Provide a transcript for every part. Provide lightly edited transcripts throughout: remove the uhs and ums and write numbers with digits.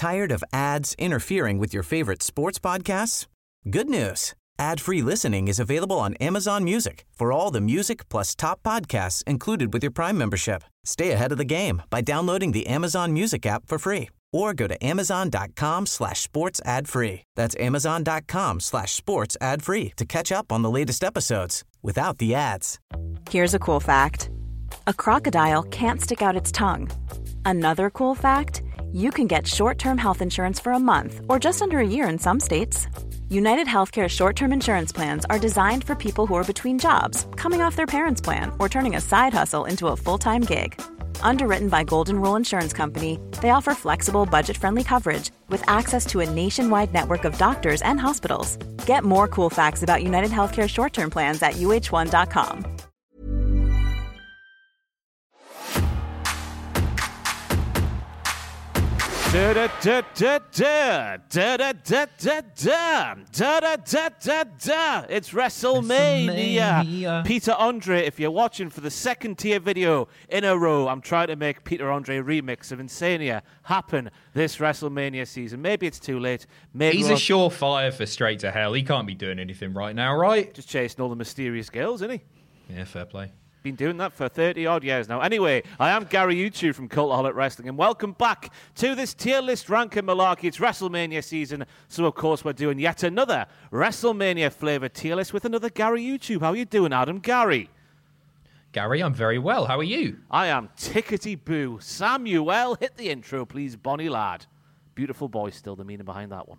Tired of ads interfering with your favorite sports podcasts? Good news. Ad-free listening is available on Amazon Music for all the music plus top podcasts included with your Prime membership. Stay ahead of the game by downloading the Amazon Music app for free or go to amazon.com/sports ad free. That's amazon.com/sports ad free to catch up on the latest episodes without the ads. Here's a cool fact. A crocodile can't stick out its tongue. Another cool fact, you can get short-term health insurance for a month or just under a year in some states. United Healthcare short-term insurance plans are designed for people who are between jobs, coming off their parents' plan, or turning a side hustle into a full-time gig. Underwritten by Golden Rule Insurance Company, they offer flexible, budget-friendly coverage with access to a nationwide network of doctors and hospitals. Get more cool facts about United Healthcare short-term plans at uh1.com. It's WrestleMania. Peter Andre, if you're watching for the second tier video in a row, I'm trying to make Peter Andre remix of Insania happen this WrestleMania season. Maybe it's too late. Maybe he's a surefire for Straight to Hell. He can't be doing anything right now, right? Just chasing all the mysterious girls, isn't he? Yeah, fair play. Been doing that for 30-odd years now. Anyway, I am Gary Uchu from Cultaholic Wrestling, and welcome back to this tier list ranking malarkey. It's WrestleMania season, so of course we're doing yet another WrestleMania-flavoured tier list with another Gary Uchu. How are you doing, Adam? Gary? Gary, I'm very well. How are you? I am tickety-boo. Samuel, hit the intro, please, Bonnie lad. Beautiful boy still, the meaning behind that one.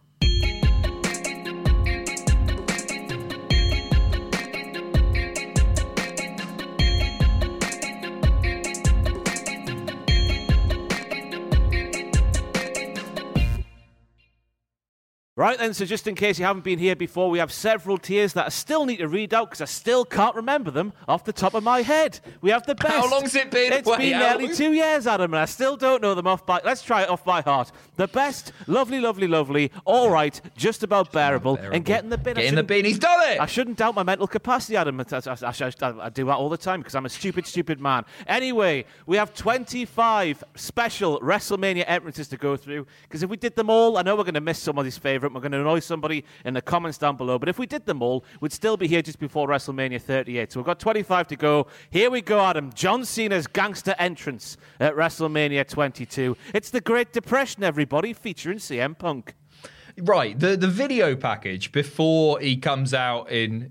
Right then, so just in case you haven't been here before, we have several tiers that I still need to read out because I still can't remember them off the top of my head. We have the best. How long's it been? It's been nearly 2 years, Adam, and I still don't know them off by... Let's try it off by heart. The best, lovely, all right, just about bearable, and get in the bin. Get in the bin, he's done it! I shouldn't doubt my mental capacity, Adam. I do that all the time because I'm a stupid man. Anyway, we have 25 special WrestleMania entrances to go through because if we did them all, I know we're going to miss somebody's favourite. We're going to annoy somebody in the comments down below. But if we did them all, we'd still be here just before WrestleMania 38. So we've got 25 to go. Here we go, Adam. John Cena's gangster entrance at WrestleMania 22. It's the Great Depression, everybody, featuring CM Punk. Right. The video package before he comes out is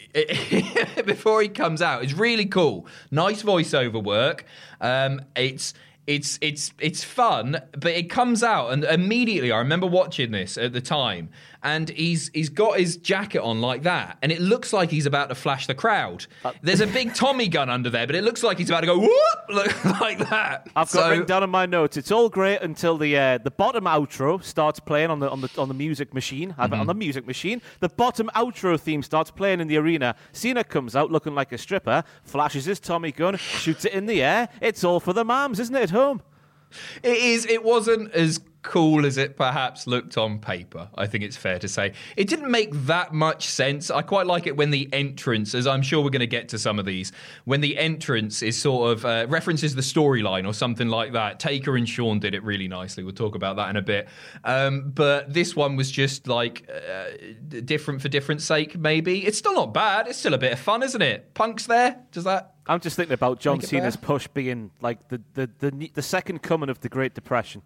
really cool. Nice voiceover work. It's fun, but it comes out, and immediately I remember watching this at the time, and he's got his jacket on like that, and it looks like he's about to flash the crowd. There's a big Tommy gun under there, but it looks like he's about to go whoop like that. I've got written down in my notes. It's all great until the bottom outro starts playing on the music machine. On the music machine, the bottom outro theme starts playing in the arena. Cena comes out looking like a stripper, flashes his Tommy gun, shoots it in the air. It's all for the mams, isn't it? At home. It is. It wasn't as cool as it perhaps looked on paper, I think it's fair to say. It didn't make that much sense. I quite like it when the entrance, as I'm sure we're going to get to some of these, when the entrance is sort of references the storyline or something like that. Taker and Shawn did it really nicely. We'll talk about that in a bit. But this one was just like different for different sake, maybe. It's still not bad. It's still a bit of fun, isn't it? Punk's there. Does that... I'm just thinking about John Cena's push being like the second coming of the Great Depression.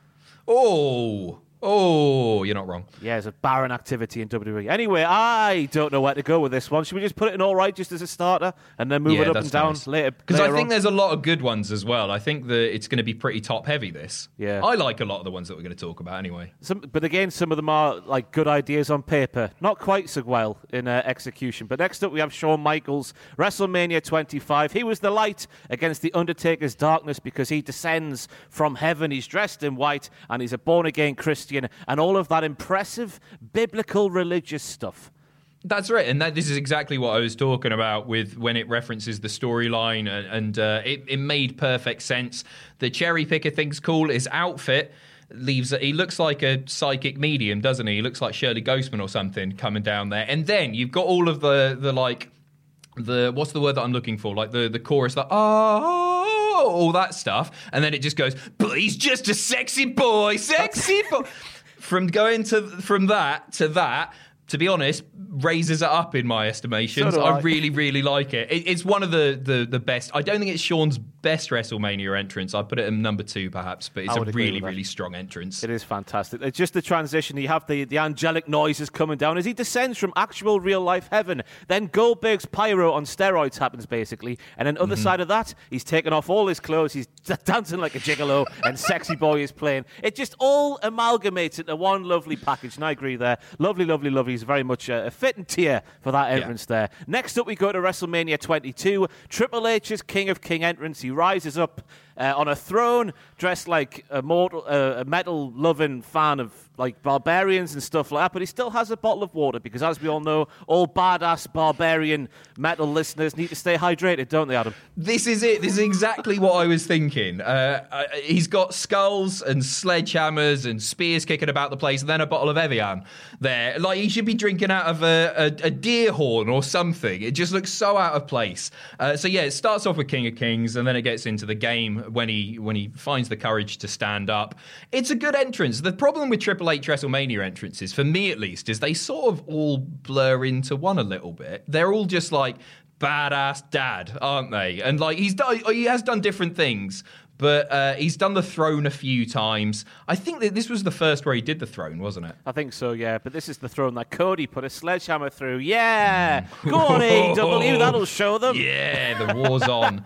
Oh, you're not wrong. Yeah, it's a barren activity in WWE. Anyway, I don't know where to go with this one. Should we just put it in all right just as a starter and then move it up and down later? Because I think there's a lot of good ones as well. I think that it's going to be pretty top heavy, this. Yeah. I like a lot of the ones that we're going to talk about anyway. But again, some of them are like good ideas on paper. Not quite so well in execution. But next up we have Shawn Michaels, WrestleMania 25. He was the light against the Undertaker's darkness because he descends from heaven. He's dressed in white and he's a born-again Christian and all of that impressive biblical religious stuff. That's right, and this is exactly what I was talking about with when it references the storyline, and it made perfect sense. The cherry picker thing's cool. His outfit he looks like a psychic medium, doesn't he? He looks like Shirley Ghostman or something coming down there, and then you've got all of the what's the word that I'm looking for? Like the chorus, like all that stuff. And then it just goes, but he's just a sexy boy, sexy boy. From that to that, to be honest, raises it up in my estimations. So I really, really like it. It's one of the best. I don't think it's Sean's best WrestleMania entrance. I'd put it in number 2, perhaps, but it's a really, really strong entrance. It is fantastic. It's just the transition. You have the angelic noises coming down as he descends from actual real-life heaven. Then Goldberg's pyro on steroids happens, basically. And then other side of that, he's taken off all his clothes. He's dancing like a gigolo, and Sexy Boy is playing. It just all amalgamates into one lovely package, and I agree there. Lovely, lovely, lovely. He's very much a fitting tier for that entrance there. Next up, we go to WrestleMania 22. Triple H's King of King entrance. He rises up on a throne, dressed like a metal-loving fan of like barbarians and stuff like that, but he still has a bottle of water because, as we all know, all badass barbarian metal listeners need to stay hydrated, don't they, Adam? This is it. This is exactly what I was thinking. He's got skulls and sledgehammers and spears kicking about the place, and then a bottle of Evian there. Like, he should be drinking out of a deer horn or something. It just looks so out of place. So yeah, it starts off with King of Kings, and then it gets into the game when he finds the courage to stand up. It's a good entrance. The problem with Triple H WrestleMania entrances, for me at least, is they sort of all blur into one a little bit. They're all just like badass dad, aren't they? And like he has done different things, but he's done the throne a few times. I think that this was the first where he did the throne, wasn't it? I think so, yeah. But this is the throne that Cody put a sledgehammer through. Yeah! Go on, AEW, that'll show them. Yeah, the war's on.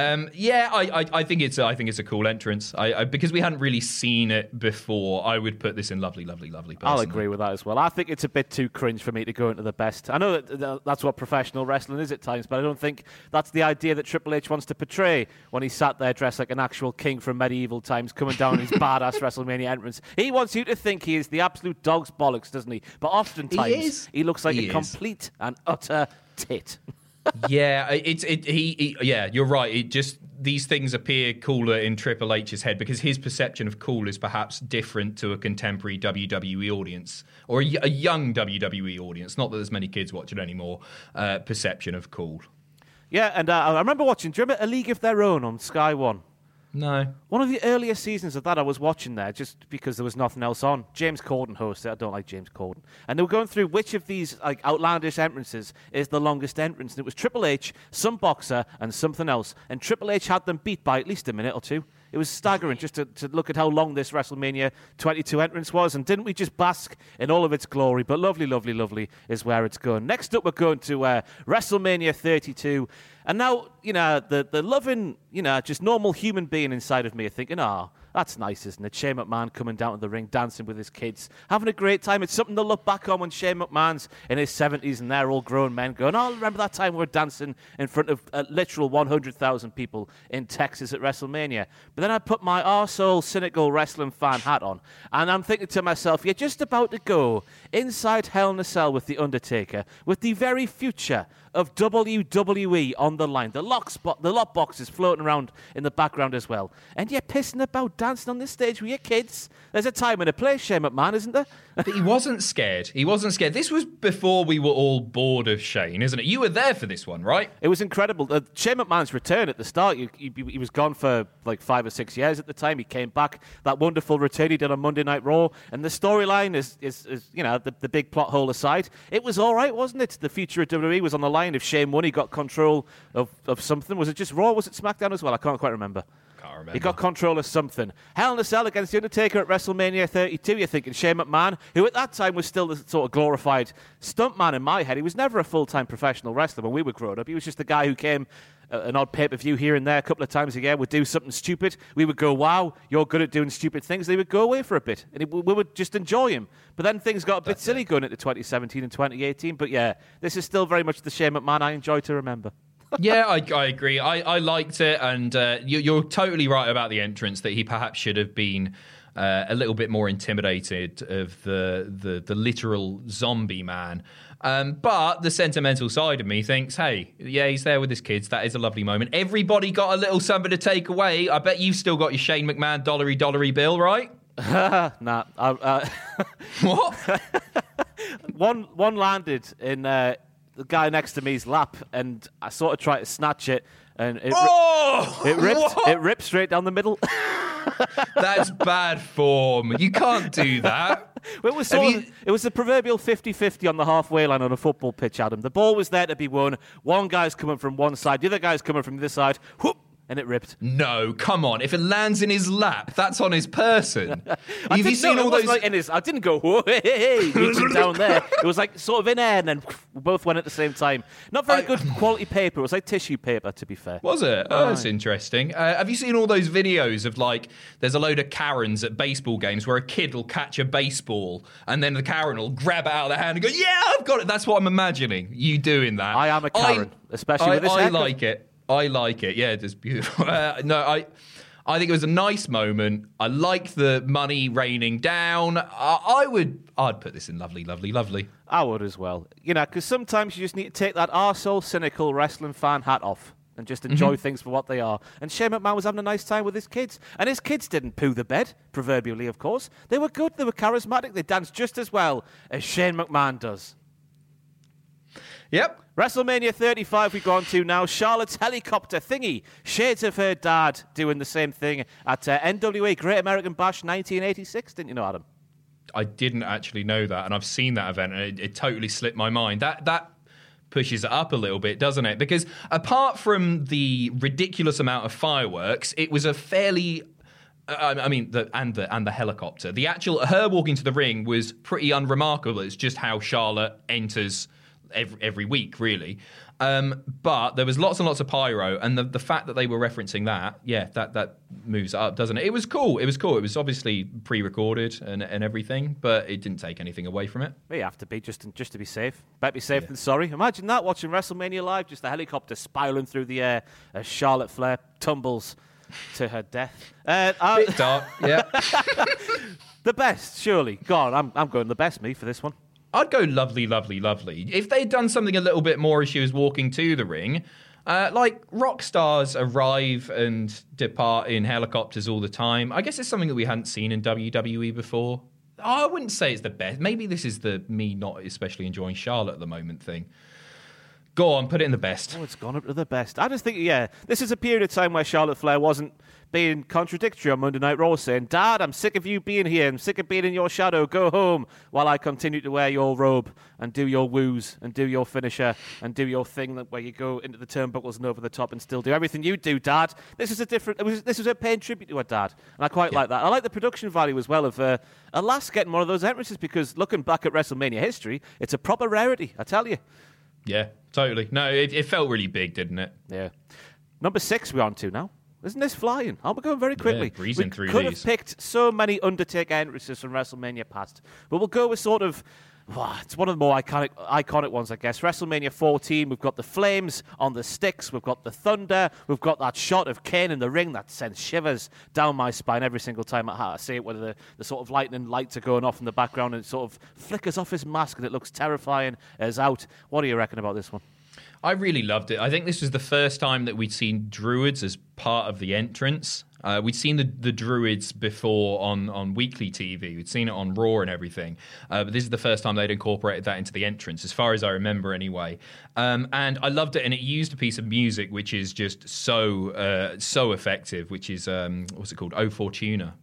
I think it's a cool entrance. I because we hadn't really seen it before, I would put this in lovely, lovely, lovely. Personally. I'll agree with that as well. I think it's a bit too cringe for me to go into the best. I know that's what professional wrestling is at times, but I don't think that's the idea that Triple H wants to portray when he sat there dressed like an actual king from medieval times coming down his badass WrestleMania entrance. He wants you to think he is the absolute dog's bollocks, doesn't he? But oftentimes he looks like a complete and utter tit. Yeah, you're right. It just, these things appear cooler in Triple H's head because his perception of cool is perhaps different to a contemporary WWE audience or a young WWE audience. Not that there's many kids watching anymore. Perception of cool. Yeah, and I remember watching, do you remember A League of Their Own on Sky One? No. One of the earlier seasons of that I was watching there just because there was nothing else on. James Corden hosted it. I don't like James Corden. And they were going through which of these like outlandish entrances is the longest entrance. And it was Triple H, some boxer, and something else. And Triple H had them beat by at least a minute or two. It was staggering just to look at how long this WrestleMania 22 entrance was. And didn't we just bask in all of its glory? But lovely, lovely, lovely is where it's going. Next up, we're going to WrestleMania 32. And now, you know, the loving, you know, just normal human being inside of me are thinking, that's nice, isn't it? Shane McMahon coming down to the ring, dancing with his kids, having a great time. It's something to look back on when Shane McMahon's in his 70s and they're all grown men going, remember that time we were dancing in front of literal 100,000 people in Texas at WrestleMania. But then I put my arsehole, cynical wrestling fan hat on, and I'm thinking to myself, you're just about to go inside Hell in a Cell with The Undertaker, with the very future of WWE on the line. The lock box is floating around in the background as well. And you're pissing about dancing on this stage with your kids. There's a time and a place, Shane McMahon, isn't there? But he wasn't scared. He wasn't scared. This was before we were all bored of Shane, isn't it? You were there for this one, right? It was incredible. Shane McMahon's return at the start, he was gone for like 5 or 6 years at the time. He came back. That wonderful return he did on Monday Night Raw. And the storyline is you know, the big plot hole aside, it was all right, wasn't it? The future of WWE was on the line. If Shane won, he got control of something. Was it just Raw? Was it SmackDown as well? I can't quite remember. He got control of something. Hell in a Cell against The Undertaker at WrestleMania 32. You're thinking Shane McMahon, who at that time was still the sort of glorified stuntman in my head. He was never a full-time professional wrestler when we were growing up. He was just the guy who came an odd pay-per-view here and there a couple of times a year, would do something stupid. We would go, wow, you're good at doing stupid things. They would go away for a bit, and we would just enjoy him. But then things got a bit silly going into 2017 and 2018. But yeah, this is still very much the Shane McMahon I enjoy to remember. Yeah, I agree. I liked it, and you're totally right about the entrance, that he perhaps should have been a little bit more intimidated of the literal zombie man. But the sentimental side of me thinks, hey, yeah, he's there with his kids. That is a lovely moment. Everybody got a little something to take away. I bet you've still got your Shane McMahon dollary bill, right? Nah. What? One landed in the guy next to me's lap, and I sort of tried to snatch it, and it What? It ripped straight down the middle. That's bad form. You can't do that. It was it was the proverbial 50-50 on the halfway line on a football pitch, Adam. The ball was there to be won. One guy's coming from one side, the other guy's coming from the other side. Whoop! And it ripped. No, come on. If it lands in his lap, that's on his person. I didn't go, whoa, hey, reaching down there. It was like sort of in air, and then we both went at the same time. Not very good quality paper. It was like tissue paper, to be fair. Was it? Oh, that's interesting. Have you seen all those videos of, like, there's a load of Karens at baseball games where a kid will catch a baseball and then the Karen will grab it out of their hand and go, yeah, I've got it. That's what I'm imagining. You doing that. I am a Karen, especially with this haircut. I like it. I like it. Yeah, it is beautiful. I think it was a nice moment. I like the money raining down. I'd put this in lovely, lovely, lovely. I would as well. You know, because sometimes you just need to take that arsehole, cynical wrestling fan hat off and just enjoy things for what they are. And Shane McMahon was having a nice time with his kids. And his kids didn't poo the bed, proverbially, of course. They were good. They were charismatic. They danced just as well as Shane McMahon does. Yep. WrestleMania 35 we go on to now. Charlotte's helicopter thingy. Shades of her dad doing the same thing at NWA Great American Bash 1986. Didn't you know, Adam? I didn't actually know that, and I've seen that event, and it totally slipped my mind. That pushes it up a little bit, doesn't it? Because apart from the ridiculous amount of fireworks, it was a fairly... the helicopter. The actual... Her walking to the ring was pretty unremarkable. It's just how Charlotte enters... Every week, really. But there was lots and lots of pyro, and the fact that they were referencing that, that moves it up, doesn't it? It was cool. It was obviously pre-recorded and everything, but it didn't take anything away from it. You have to be, just to be safe. Better be safe than sorry. Imagine that, watching WrestleMania live, just a helicopter spiraling through the air as Charlotte Flair tumbles to her death. Bit dark, yeah. The best, surely. Go on, I'm going the best, me, for this one. I'd go lovely, lovely, lovely. If they'd done something a little bit more as she was walking to the ring, like rock stars arrive and depart in helicopters all the time. I guess it's something that we hadn't seen in WWE before. I wouldn't say it's the best. Maybe this is the me not especially enjoying Charlotte at the moment thing. Go on, put it in the best. Oh, it's gone up to the best. I just think, this is a period of time where Charlotte Flair wasn't being contradictory on Monday Night Raw, saying, Dad, I'm sick of you being here. I'm sick of being in your shadow. Go home while I continue to wear your robe and do your woos and do your finisher and do your thing where you go into the turnbuckles and over the top and still do everything you do, Dad. This is a paying tribute to her dad. And I quite like that. I like the production value as well of Alas getting one of those entrances, because looking back at WrestleMania history, it's a proper rarity, I tell you. Yeah, totally. No, it felt really big, didn't it? Yeah. Number 6 we're on to now. Isn't this flying? Aren't we going very quickly? Yeah, breezing through these. We could have picked so many Undertaker entrances from WrestleMania past. But we'll go with sort of... it's one of the more iconic ones, I guess. WrestleMania 14, we've got the flames on the sticks. We've got the thunder. We've got that shot of Kane in the ring that sends shivers down my spine every single time I see it, where the sort of lightning lights are going off in the background and it sort of flickers off his mask and it looks terrifying as out. What do you reckon about this one? I really loved it. I think this was the first time that we'd seen Druids as part of the entrance. We'd seen the Druids before on weekly TV. We'd seen it on Raw and everything. But this is the first time they'd incorporated that into the entrance, as far as I remember anyway. And I loved it, and it used a piece of music which is just so effective, which is, what's it called? O Fortuna.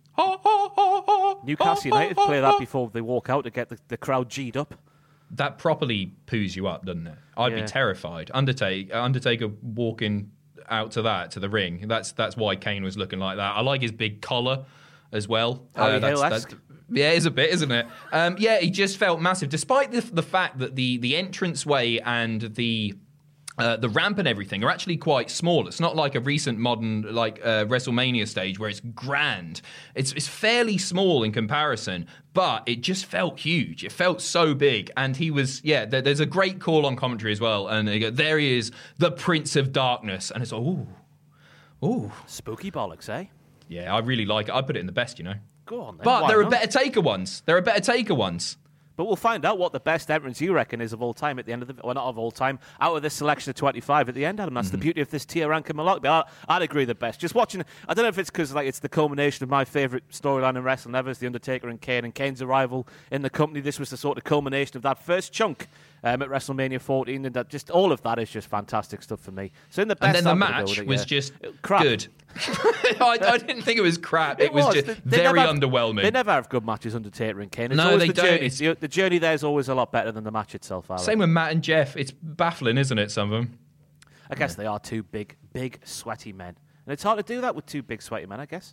Newcastle United play that before they walk out to get the crowd G'd up. That properly poos you up, doesn't it? I'd be terrified. Undertaker walking out to the ring. That's why Kane was looking like that. I like his big collar as well. Yeah, it's a bit, isn't it? He just felt massive, despite the fact that the entranceway and the ramp and everything are actually quite small. It's not like a recent modern WrestleMania stage where it's grand. It's fairly small in comparison, but it just felt huge. It felt so big. And he was, there's a great call on commentary as well. And they go, there he is, the Prince of Darkness. And it's ooh. Spooky bollocks, eh? Yeah, I really like it. I put it in the best, you know. Go on then. But there are better Taker ones. But we'll find out what the best entrance you reckon is of all time at the end of the... Well, not of all time. Out of this selection of 25 at the end, Adam. That's the beauty of this tier ranking malarkey. I'd agree the best. Just watching... I don't know if it's because it's the culmination of my favourite storyline in wrestling ever, is The Undertaker and Kane's arrival in the company. This was the sort of culmination of that first chunk at WrestleMania 14, and that just all of that is just fantastic stuff for me. So in the best, and then the match was just crap. Good. I didn't think it was crap. It was just very underwhelming. They never have good matches, Undertaker and Kane. It's No, always they the don't. Journey. The journey there is always a lot better than the match itself. Same with Matt and Jeff. It's baffling, isn't it, some of them? I guess they are two big, sweaty men. And it's hard to do that with two big, sweaty men, I guess.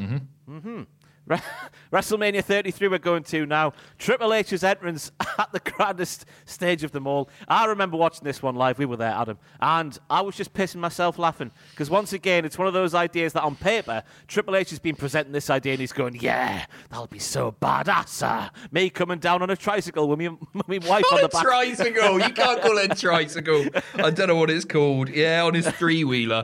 WrestleMania 33 we're going to now. Triple H's entrance at the grandest stage of them all. I remember watching this one live. We were there, Adam. And I was just pissing myself laughing. Because once again, it's one of those ideas that on paper, Triple H has been presenting this idea and he's going, yeah, that'll be so badass. Me coming down on a tricycle with me wife on the back. Tricycle. You can't call it a tricycle. I don't know what it's called. Yeah, on his three-wheeler.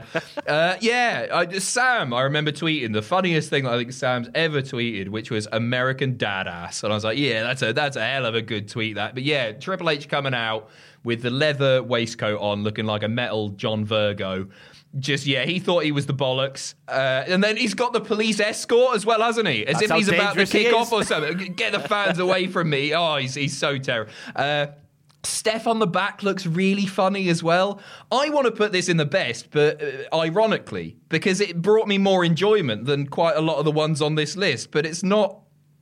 Sam, I remember tweeting the funniest thing I think Sam's ever tweeted, which was American Dadass. And I was like, yeah, that's a hell of a good tweet, that. But yeah, Triple H coming out with the leather waistcoat on, looking like a metal John Virgo. Just, yeah, he thought he was the bollocks. And then he's got the police escort as well, hasn't he? As if he's about to kick off or something. Get the fans away from me. Oh, he's so terrible. Steph on the back looks really funny as well. I want to put this in the best, but ironically, because it brought me more enjoyment than quite a lot of the ones on this list. But it's not...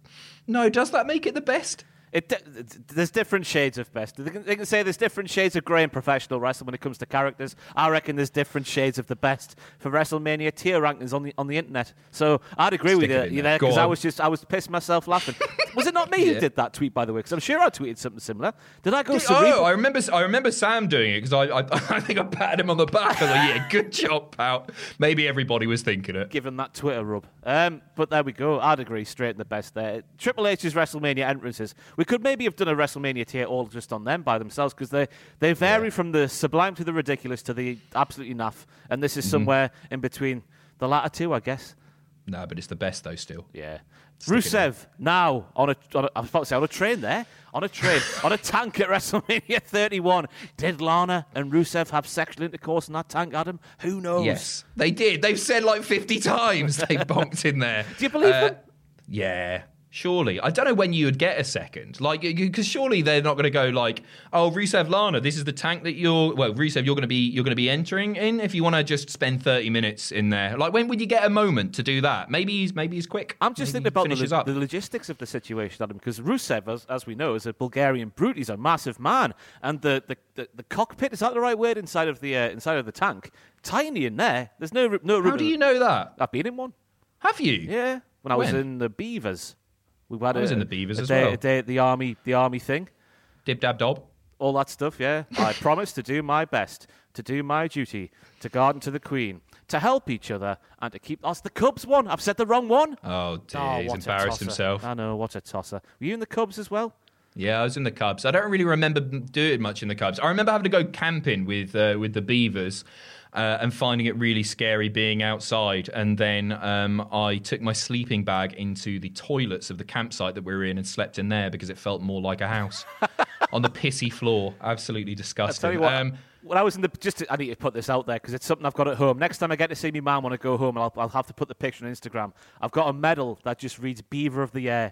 No, does that make it the best? There's different shades of best. They can say there's different shades of grey in professional wrestling when it comes to characters. I reckon there's different shades of the best for WrestleMania tier rankings on the internet. So I'd agree with you there, because I was pissing myself laughing. Was it not me who did that tweet, by the way? Because I'm sure I tweeted something similar. Did I go? I remember Sam doing it, because I think I patted him on the back. I was like, yeah, good job, pal. Maybe everybody was thinking it. Give him that Twitter rub. But there we go. I'd agree, straight in the best there. Triple H's WrestleMania entrances. We could maybe have done a WrestleMania tier all just on them by themselves, because they vary from the sublime to the ridiculous to the absolutely naff, and this is somewhere in between the latter two, I guess. No, but it's the best though still. Yeah. Rusev now on a I was about to say on a train there. On a train, on a tank at WrestleMania 31. Did Lana and Rusev have sexual intercourse in that tank, Adam? Who knows? Yes, they did. They've said like 50 times they bonked in there. Do you believe them? Yeah. Surely. I don't know when you would get a second. Because surely they're not going to go like, oh, Rusev Lana, this is the tank that Rusev, you're going to be entering in if you want to just spend 30 minutes in there. Like, when would you get a moment to do that? Maybe he's quick. I'm just thinking about the logistics of the situation, Adam, because Rusev, as we know, is a Bulgarian brute. He's a massive man. And the cockpit, is that the right word, inside of the tank? Tiny in there. There's no room. How do you know that? I've been in one. Have you? Yeah. When I was in the Beavers. I was in the Beavers as well. A day at the army thing. Dib dab dob. All that stuff, yeah. I promise to do my best, to do my duty, to garden to the Queen, to help each other, and to keep... That's the Cubs one. I've said the wrong one. Oh, dear. He's embarrassed himself. I know, what a tosser. Were you in the Cubs as well? Yeah, I was in the Cubs. I don't really remember doing much in the Cubs. I remember having to go camping with the Beavers. And finding it really scary being outside. And then I took my sleeping bag into the toilets of the campsite that we were in and slept in there because it felt more like a house. On the pissy floor. Absolutely disgusting. I'll tell you what, when I was in I need to put this out there because it's something I've got at home. Next time I get to see my mum when I go home, I'll have to put the picture on Instagram. I've got a medal that just reads Beaver of the Year.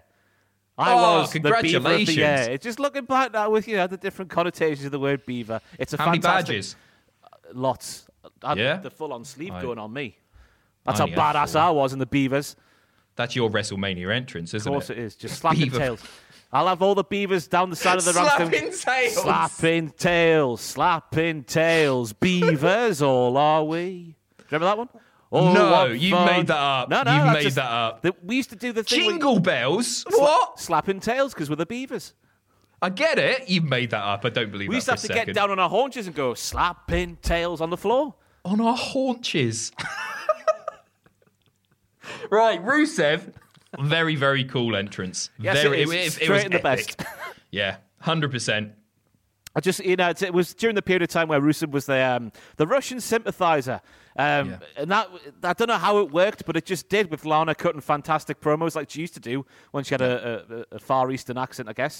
I was the Beaver of the Year. It's just looking back now with the different connotations of the word beaver. It's How many badges? Lots. I had the full-on sleeve going on me. That's how badass I was in the Beavers. That's your WrestleMania entrance, isn't it? Of course it is. Just slapping tails. I'll have all the Beavers down the side of the ramp. Slapping tails. Slapping tails. Slapping tails. Beavers, all are we. Remember that one? Oh, no, you made that up. No, you made that up. We used to do the thing. Jingle bells? What? Slapping tails because we're the Beavers. I get it. You made that up. I don't believe that. We used to have to get down on our haunches and go slapping tails on the floor. On our haunches. Right, Rusev. Very, very cool entrance. Yes, it was straight the best. Yeah, 100%. I just, it was during the period of time where Rusev was the Russian sympathizer. And that, I don't know how it worked, but it just did with Lana cutting fantastic promos like she used to do when she had a Far Eastern accent, I guess.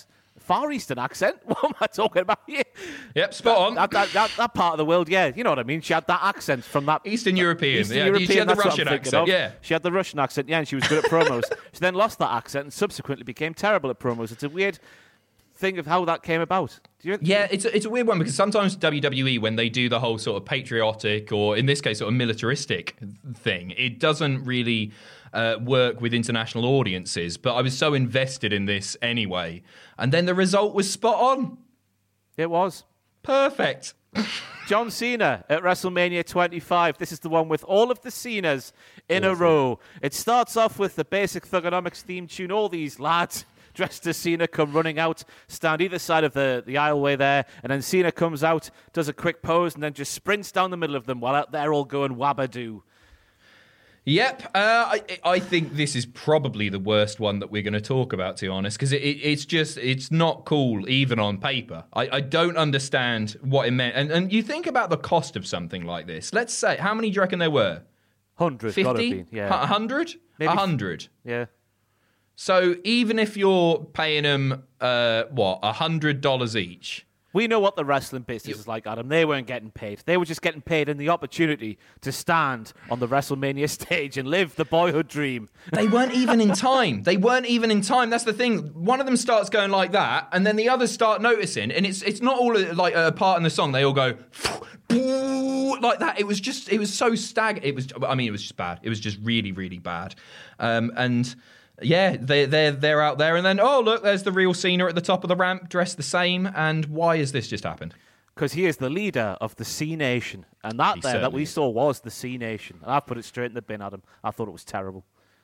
Far Eastern accent. What am I talking about here? Yep, spot on. That part of the world, yeah. You know what I mean? She had that accent from that... Eastern European. She had the Russian accent, yeah. She had the Russian accent, yeah, and she was good at promos. She then lost that accent and subsequently became terrible at promos. It's a weird thing of how that came about. It's a weird one because sometimes WWE, when they do the whole sort of patriotic or in this case sort of militaristic thing, it doesn't really work with international audiences. But I was so invested in this anyway, and then the result was spot on. It was perfect. John Cena at WrestleMania 25. This is the one with all of the Cenas in a row. It starts off with the basic Thugonomics theme tune. All these lads dressed as Cena come running out, stand either side of the aisleway there, and then Cena comes out, does a quick pose, and then just sprints down the middle of them while out there all going wabadoo. Yep, I think this is probably the worst one that we're going to talk about, to be honest, because it's not cool even on paper. I don't understand what it meant. And you think about the cost of something like this. Let's say, how many do you reckon there were? 100. 50? Yeah. 100? Maybe 100. Yeah. So even if you're paying them, $100 each... We know what the wrestling business is like, Adam. They weren't getting paid. They were just getting paid in the opportunity to stand on the WrestleMania stage and live the boyhood dream. They weren't even in time. That's the thing. One of them starts going like that, and then the others start noticing, and it's not all like a part in the song. They all go like that. It was so staggered. It was just bad. It was just really, really bad. And yeah, they're out there, and then, oh, look, there's the real Cena at the top of the ramp, dressed the same, and why has this just happened? Because he is the leader of the C Nation, and that we saw was the C Nation. And I've put it straight in the bin, Adam. I thought it was terrible.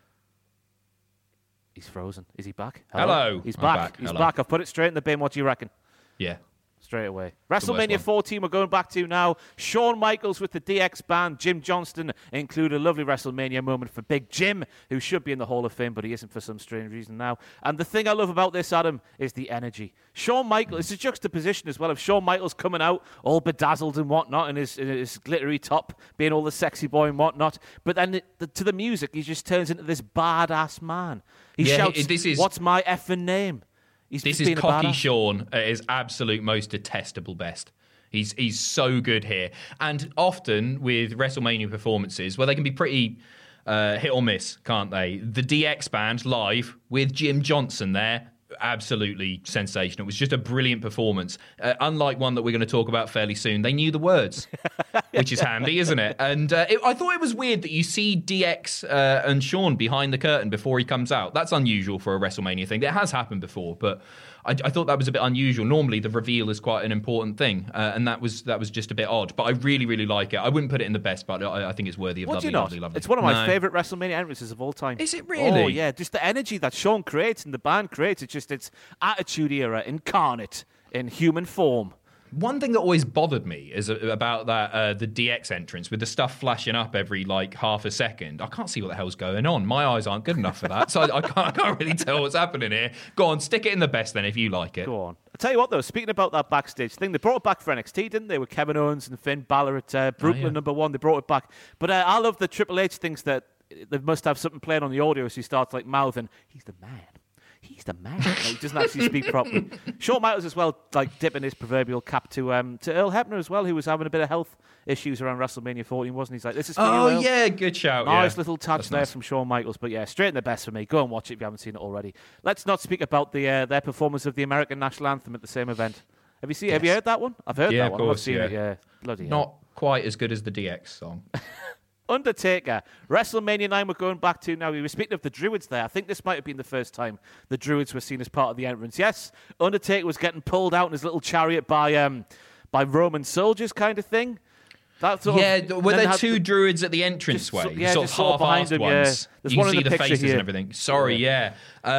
He's frozen. Is he back? Hello. He's back. He's back. I've put it straight in the bin. What do you reckon? Yeah. Straight away. WrestleMania 14 we're going back to now. Shawn Michaels with the DX band. Jim Johnston include a lovely WrestleMania moment for Big Jim, who should be in the Hall of Fame, but he isn't for some strange reason now. And the thing I love about this, Adam, is the energy. Shawn Michaels, it's a juxtaposition as well of Shawn Michaels coming out all bedazzled and whatnot in his glittery top, being all the sexy boy and whatnot. But then to the music, he just turns into this badass man. He shouts, "What's my effing name?" This is cocky Shawn at his absolute most detestable best. He's so good here. And often with WrestleMania performances, well, they can be pretty hit or miss, can't they? The DX band live with Jim Johnson there, absolutely sensational. It was just a brilliant performance. Unlike one that we're going to talk about fairly soon, they knew the words, which is handy, isn't it? And I thought it was weird that you see DX and Shawn behind the curtain before he comes out. That's unusual for a WrestleMania thing. It has happened before, but I thought that was a bit unusual. Normally, the reveal is quite an important thing, and that was just a bit odd. But I really, really like it. I wouldn't put it in the best, but I think it's worthy of lovely. It's one of my favourite WrestleMania entrances of all time. Is it really? Oh, yeah. Just the energy that Shawn creates and the band creates. It's Attitude Era incarnate in human form. One thing that always bothered me is about that the DX entrance with the stuff flashing up every half a second. I can't see what the hell's going on. My eyes aren't good enough for that, so I can't really tell what's happening here. Go on, stick it in the best then if you like it. Go on. I'll tell you what, though, speaking about that backstage thing, they brought it back for NXT, didn't they? With Kevin Owens and Finn Balor at Brooklyn #1. They brought it back. But I love the Triple H things that they must have something playing on the audio so he starts mouthing, "He's the man. He's the man." He doesn't actually speak properly. Shawn Michaels as well, dipping his proverbial cap to Earl Hebner as well, who was having a bit of health issues around WrestleMania 14, wasn't he? He's like, "This is for you, Earl." Yeah, good shout. Nice little touch there from Shawn Michaels. But yeah, straight in the best for me. Go and watch it if you haven't seen it already. Let's not speak about their performance of the American National Anthem at the same event. Have you seen? Yes. Have you heard that one? I've heard that one. Course, I've seen it. Yeah, bloody hell. Not quite as good as the DX song. Undertaker, WrestleMania 9 we're going back to now. We were speaking of the Druids there. I think this might have been the first time the Druids were seen as part of the entrance. Yes, Undertaker was getting pulled out in his little chariot by Roman soldiers kind of thing. Were there two Druids at the entranceway? Sort of half-assed ones. Yeah. You can see the faces and everything. Sorry, yeah.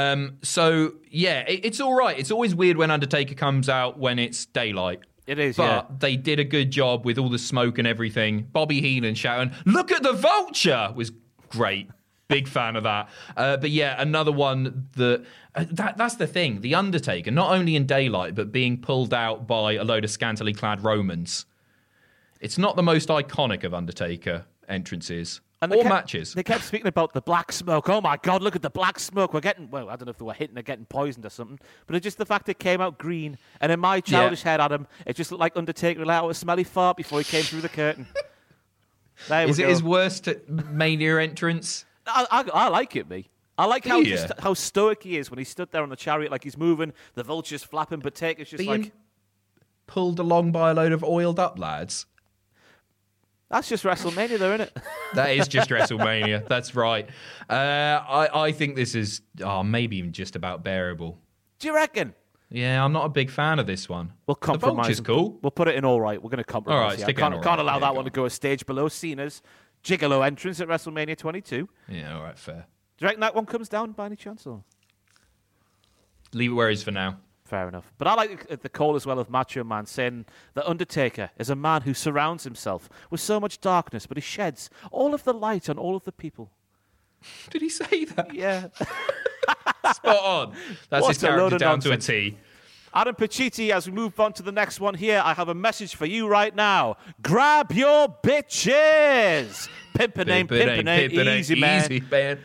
It's all right. It's always weird when Undertaker comes out when it's daylight. It is, but they did a good job with all the smoke and everything. Bobby Heenan shouting, "Look at the vulture!" was great. Big fan of that. But yeah, another one that's the thing. The Undertaker, not only in daylight, but being pulled out by a load of scantily clad Romans. It's not the most iconic of Undertaker entrances. And matches. They kept speaking about the black smoke. Oh, my God, look at the black smoke. We're getting, well, I don't know if they were hitting or getting poisoned or something, but it's just the fact it came out green. And in my childish head, Adam, it just looked like Undertaker let out a smelly fart before he came through the curtain. Is it his worst Mania entrance? I like it, me. I like how stoic he is when he stood there on the chariot, like he's moving, the vulture's flapping, but Taker's just being pulled along by a load of oiled up lads. That's just WrestleMania, though, isn't it? That is just WrestleMania. That's right. I think this is maybe even just about bearable. Do you reckon? Yeah, I'm not a big fan of this one. We'll compromise. The Vulture's cool. We'll put it in all right. We're going to compromise. All right, stick can't allow that one to go a stage below Cena's Gigolo entrance at WrestleMania 22. Yeah, all right, fair. Do you reckon that one comes down by any chance? Or? Leave it where it is for now. Fair enough. But I like the call as well of Macho Man saying that Undertaker is a man who surrounds himself with so much darkness, but he sheds all of the light on all of the people. Did he say that? Yeah. Spot on. That's his character down to a T. Adam Pacitti, as we move on to the next one here, I have a message for you right now. Grab your bitches! Pimpin' easy, man. Easy, man.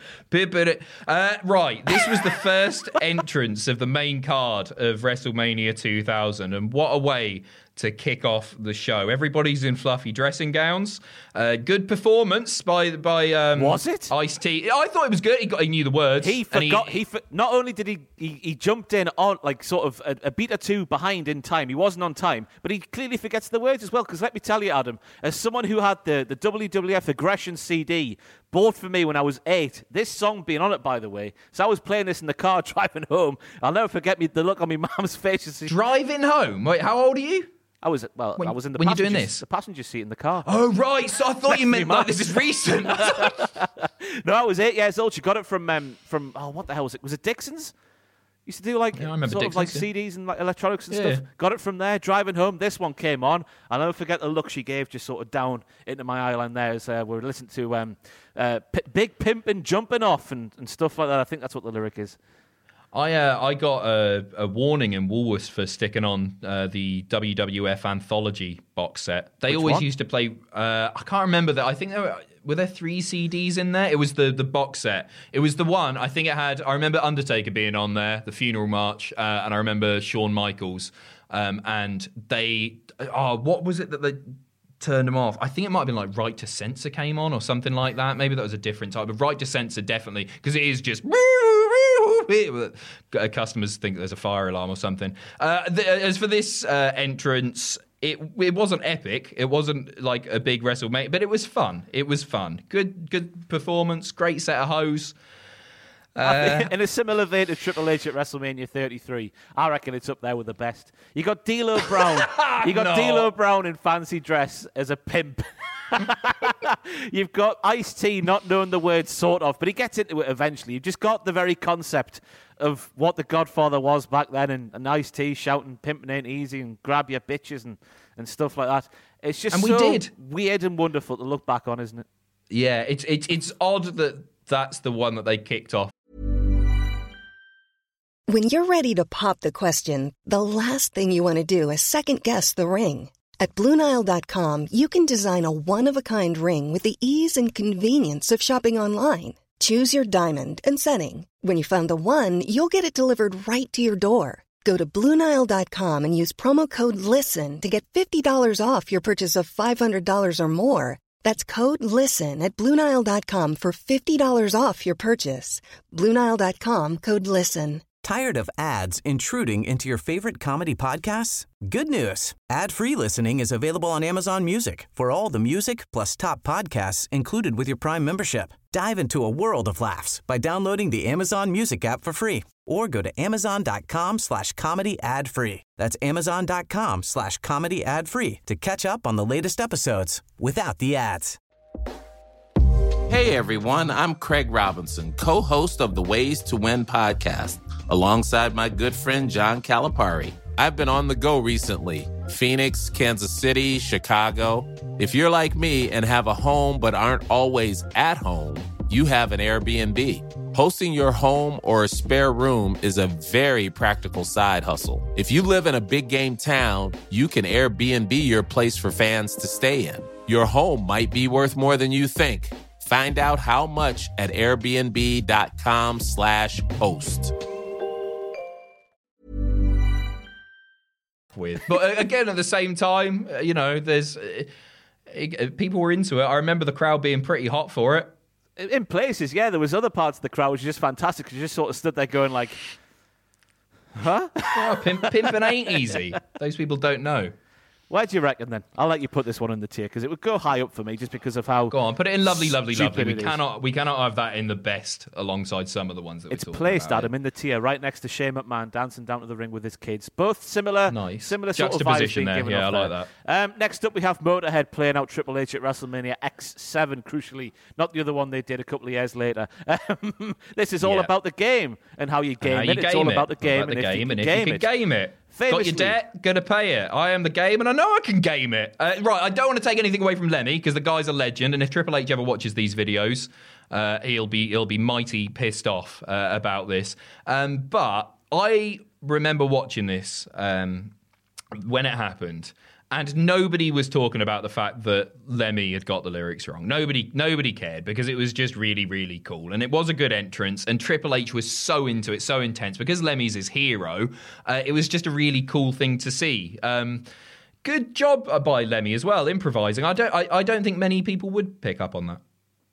Right, this was the first entrance of the main card of WrestleMania 2000, and what a way to kick off the show. Everybody's in fluffy dressing gowns. Good performance by was it? Ice-T. I thought it was good. He knew the words. He forgot. Not only did he jumped in on like sort of a beat or two behind in time. He wasn't on time, but he clearly forgets the words as well. Because let me tell you, Adam, as someone who had the WWF Aggression CD bought for me when I was 8, this song being on it, by the way. So I was playing this in the car driving home. I'll never forget the look on my mum's face. Driving home? Wait, how old are you? I was in the when you're doing this? The passenger seat in the car. Oh, right. So I thought you meant like this is recent. No, I was 8 years old. She got it from what the hell was it? Was it Dixon's? Used to do like CDs and like electronics and stuff. Got it from there. Driving home, this one came on. I'll never forget the look she gave, just sort of down into my island there as we were listening to Big Pimpin' Jumping Off and stuff like that. I think that's what the lyric is. I got a warning in Woolworths for sticking on the WWF Anthology box set. They always used to play. I can't remember that. I think were there 3 CDs in there? It was the box set. It was the one. I think it had. I remember Undertaker being on there, the Funeral March, and I remember Shawn Michaels. And they. What was it that they turned them off? I think it might have been like Right to Censor came on or something like that. Maybe that was a different type. But Right to Censor definitely, because it is just. Customers think there's a fire alarm or something. As for this entrance, it wasn't epic. It wasn't like a big WrestleMania, but it was fun. It was fun. Good performance. Great set of hoes. In a similar vein to Triple H at WrestleMania 33, I reckon it's up there with the best. You got D'Lo Brown. D'Lo Brown in fancy dress as a pimp. You've got Ice-T not knowing the word sort of, but he gets into it eventually. You've just got the very concept of what the Godfather was back then, and Ice-T shouting "pimpin' ain't easy" and "grab your bitches" and stuff like that. It's just weird and wonderful to look back on, isn't it? Yeah, it's odd that that's the one that they kicked off. When you're ready to pop the question, the last thing you want to do is second-guess the ring. At BlueNile.com, you can design a one-of-a-kind ring with the ease and convenience of shopping online. Choose your diamond and setting. When you find the one, you'll get it delivered right to your door. Go to BlueNile.com and use promo code LISTEN to get $50 off your purchase of $500 or more. That's code LISTEN at BlueNile.com for $50 off your purchase. BlueNile.com, code LISTEN. Tired of ads intruding into your favorite comedy podcasts? Good news. Ad-free listening is available on Amazon Music for all the music plus top podcasts included with your Prime membership. Dive into a world of laughs by downloading the Amazon Music app for free or go to amazon.com/comedy ad-free. That's amazon.com/comedy ad-free to catch up on the latest episodes without the ads. Hey everyone, I'm Craig Robinson, co-host of the Ways to Win podcast, alongside my good friend John Calipari. I've been on the go recently. Phoenix, Kansas City, Chicago. If you're like me and have a home but aren't always at home, you have an Airbnb. Hosting your home or a spare room is a very practical side hustle. If you live in a big game town, you can Airbnb your place for fans to stay in. Your home might be worth more than you think. Find out how much at airbnb.com/host. With, but again, at the same time, there's people were into it. I remember the crowd being pretty hot for it. In places, yeah, there was other parts of the crowd which was just fantastic because you just sort of stood there going like, huh? Oh, pimping ain't easy. Those people don't know. Where do you reckon then? I'll let you put this one in the tier because it would go high up for me just because of how. Go on, put it in lovely, lovely, lovely. We cannot have that in the best alongside some of the ones that it's we're talking placed, about. Adam, in the tier right next to Shane McMahon dancing down to the ring with his kids. Both similar, nice. Similar sort of vibes juxtaposition being there. given Yeah, off I like there. that. Next up, we have Motorhead playing out Triple H at WrestleMania X7. Crucially, not the other one they did a couple of years later. This is all about the game and how you game it. It's all about the game and if you can game it. Famously, got your debt, gonna pay it. I am the game, and I know I can game it. Right, I don't want to take anything away from Lemmy because the guy's a legend, and if Triple H ever watches these videos, he'll be mighty pissed off about this. But I remember watching this when it happened. And nobody was talking about the fact that Lemmy had got the lyrics wrong. Nobody cared because it was just really, really cool. And it was a good entrance. And Triple H was so into it, so intense. Because Lemmy's his hero, it was just a really cool thing to see. Good job by Lemmy as well, improvising. I don't think many people would pick up on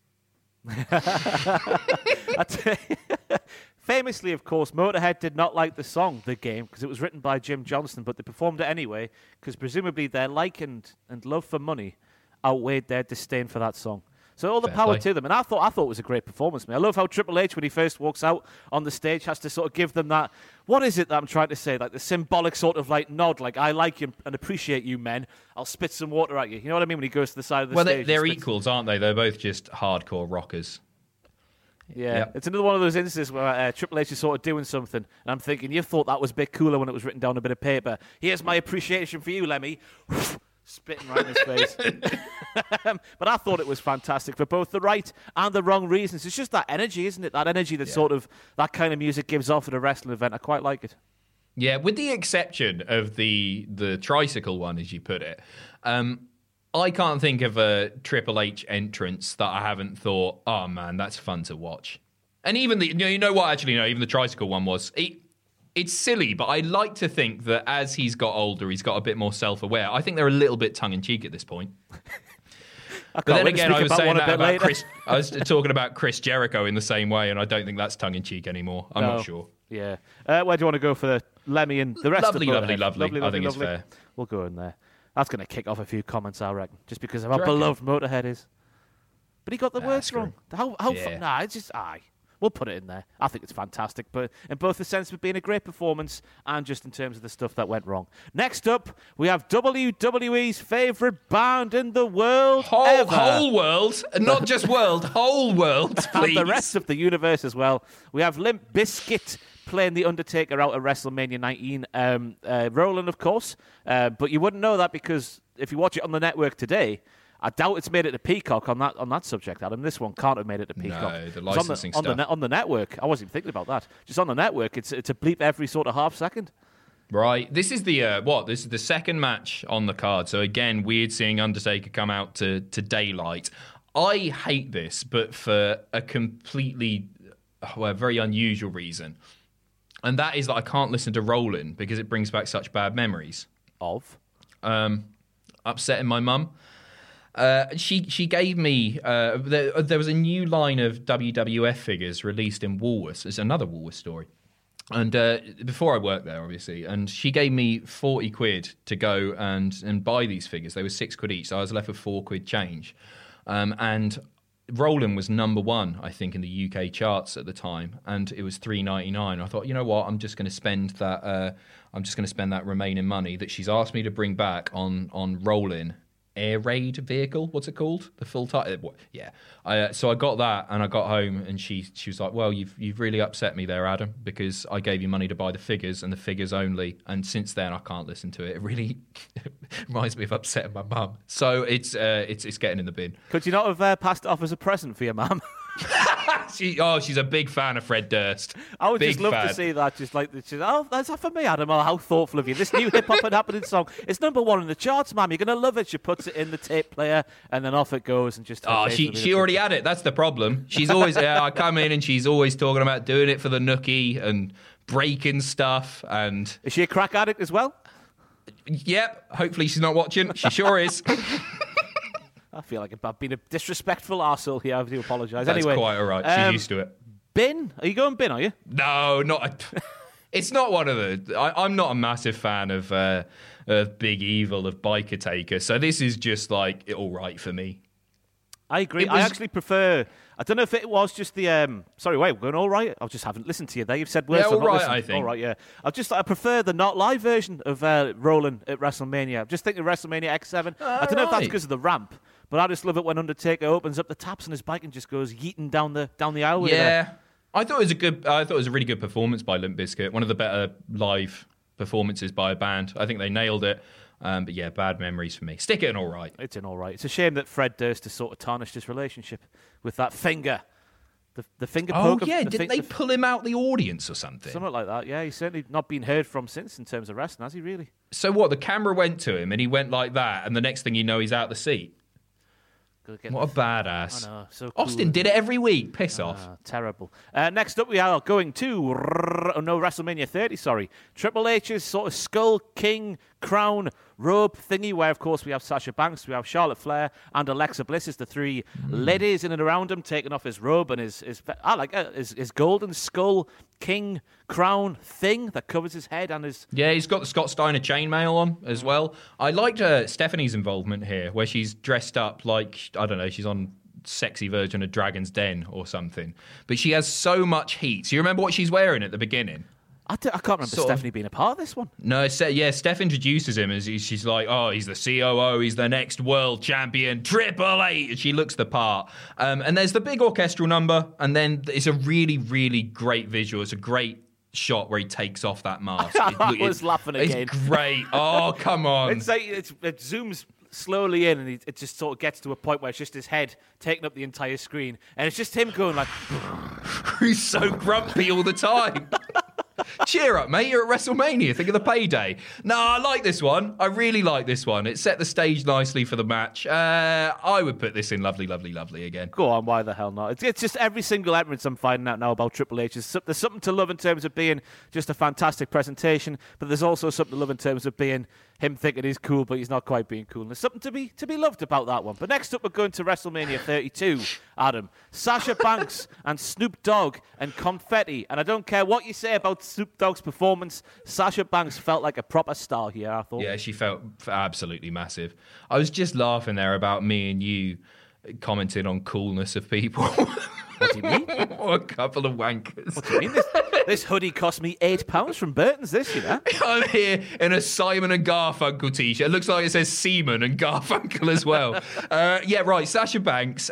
that. Famously, of course, Motorhead did not like the song, The Game, because it was written by Jim Johnston, but they performed it anyway, because presumably their like and love for money outweighed their disdain for that song. So all the power to them. And I thought it was a great performance, man. I love how Triple H, when he first walks out on the stage, has to sort of give them that, what is it that I'm trying to say? Like the symbolic sort of like nod, like I like you and appreciate you, men. I'll spit some water at you. You know what I mean? When he goes to the side of the stage. Well, they're equals, aren't they? They're both just hardcore rockers. Yeah, It's another one of those instances where Triple H is sort of doing something, and I'm thinking, you thought that was a bit cooler when it was written down on a bit of paper. Here's my appreciation for you, Lemmy. Spitting right in his face. But I thought it was fantastic for both the right and the wrong reasons. It's just that energy, isn't it? That energy that sort of, that kind of music gives off at a wrestling event. I quite like it. Yeah, with the exception of the tricycle one, as you put it. I can't think of a Triple H entrance that I haven't thought, oh man, that's fun to watch. And even even the tricycle one was. It's silly, but I like to think that as he's got older, he's got a bit more self-aware. I think they're a little bit tongue-in-cheek at this point. But then again, I was saying that about Chris. I was talking about Chris Jericho in the same way, and I don't think that's tongue-in-cheek anymore. I'm not sure. Yeah. Where do you want to go for the Lemmy and the rest of the lovely. I think it's fair. We'll go in there. That's going to kick off a few comments, I reckon, just because of how beloved Motorhead is. But he got the words wrong. It's just we'll put it in there. I think it's fantastic, but in both the sense of being a great performance and just in terms of the stuff that went wrong. Next up, we have WWE's favourite band in the world whole world, not just world, whole world, please. And the rest of the universe as well. We have Limp Bizkit playing The Undertaker out at WrestleMania 19. Roland, of course. But you wouldn't know that because if you watch it on the network today, I doubt it's made it to Peacock on that subject, Adam. This one can't have made it to Peacock. No, the licensing stuff. On the network, I wasn't even thinking about that. Just on the network, it's a bleep every sort of half second. Right. This is this is the second match on the card. So again, weird seeing Undertaker come out to daylight. I hate this, but for a completely, very unusual reason. And that is that I can't listen to Rollin' because it brings back such bad memories. Of? Upsetting my mum. She gave me... there was a new line of WWF figures released in Woolworths. It's another Woolworths story. And before I worked there, obviously. And she gave me 40 quid to go and buy these figures. They were 6 quid each, so I was left with 4 quid change. And Rollin' was number 1, I think, in the UK charts at the time, and it was $3.99. I thought, you know what, I'm just going to spend that. I'm just going to spend that remaining money that she's asked me to bring back on Rollin' Air Raid vehicle. What's it called? The full title. Yeah. So I got that, and I got home, and she was like, "Well, you've really upset me there, Adam, because I gave you money to buy the figures and the figures only, and since then I can't listen to it. It really reminds me of upsetting my mum. So it's getting in the bin." Could you not have passed it off as a present for your mum? She's a big fan of Fred Durst. I would big just love fan. to see that. Just like, that's that for me, Adam. Oh, how thoughtful of you. This new hip-hop and happening song. It's #1 in the charts, ma'am. You're going to love it. She puts it in the tape player, and then off it goes. And just she already had it. That's the problem. She's always, I come in and she's always talking about doing it for the nookie and breaking stuff. And is she a crack addict as well? Yep. Hopefully she's not watching. She sure is. I feel like I've been a disrespectful arsehole here. I do apologise. That's anyway, quite all right. She's used to it. Bin? Are you going bin, are you? No, not. It's not one of the. I'm not a massive fan of Big Evil, of Biker Taker. So this is just like all right for me. I agree. I actually prefer. I don't know if it was just the. Sorry, wait, we're going all right. I just haven't listened to you there. You've said words. Yeah, all I've not right. listened. I think. All right, yeah. I prefer the not live version of Roland at WrestleMania. I'm just thinking of WrestleMania X7. I don't know if that's because of the ramp, but I just love it when Undertaker opens up the taps on his bike and just goes yeeting down the aisle. With Yeah, I thought it was a really good performance by Limp Bizkit. One of the better live performances by a band. I think they nailed it. But yeah, bad memories for me. Stick it in all right. It's in all right. It's a shame that Fred Durst has sort of tarnished his relationship with that finger. The finger poke. Oh, yeah. Didn't they pull him out the audience or something? Something like that, yeah. He's certainly not been heard from since in terms of wrestling, has he really? So what? The camera went to him and he went like that, and the next thing you know, he's out the seat. What a badass. I know, so cool. Austin did it every week. Piss off. Terrible. Next up, we are going to WrestleMania 30, sorry. Triple H's sort of skull, king, crown, robe thingy, where, of course, we have Sasha Banks, we have Charlotte Flair, and Alexa Bliss as the three ladies in and around him, taking off his robe and his golden skull, king, crown thing that covers his head and his... Yeah, he's got the Scott Steiner chainmail on as well. I liked Stephanie's involvement here, where she's dressed up like, I don't know, she's on sexy version of Dragon's Den or something. But she has so much heat. So you remember what she's wearing at the beginning? I can't remember Stephanie being a part of this one. No, yeah, Steph introduces him as she's like, oh, he's the COO, he's the next world champion, Triple H. She looks the part. And there's the big orchestral number, and then it's a really, really great visual. It's a great shot where he takes off that mask. I was laughing again. It's great. Oh, come on. It's like it zooms slowly in, and it just sort of gets to a point where it's just his head taking up the entire screen, and it's just him going like... He's so grumpy all the time. Cheer up, mate. You're at WrestleMania. Think of the payday. No, I like this one. I really like this one. It set the stage nicely for the match. I would put this in lovely, lovely, lovely again. Go on, why the hell not? It's just every single entrance I'm finding out now about Triple H. There's something to love in terms of being just a fantastic presentation, but there's also something to love in terms of being him thinking he's cool, but he's not quite being cool. And there's something to be loved about that one. But next up, we're going to WrestleMania 32, Adam. Sasha Banks and Snoop Dogg and confetti. And I don't care what you say about Snoop Dogg's performance, Sasha Banks felt like a proper star here, I thought. Yeah, she felt absolutely massive. I was just laughing there about me and you commenting on coolness of people. What do you mean? What a couple of wankers. What do you mean? This hoodie cost me £8 from Burton's this, you know? I'm here in a Simon and Garfunkel t-shirt. It looks like it says Seaman and Garfunkel as well. Yeah, right, Sasha Banks.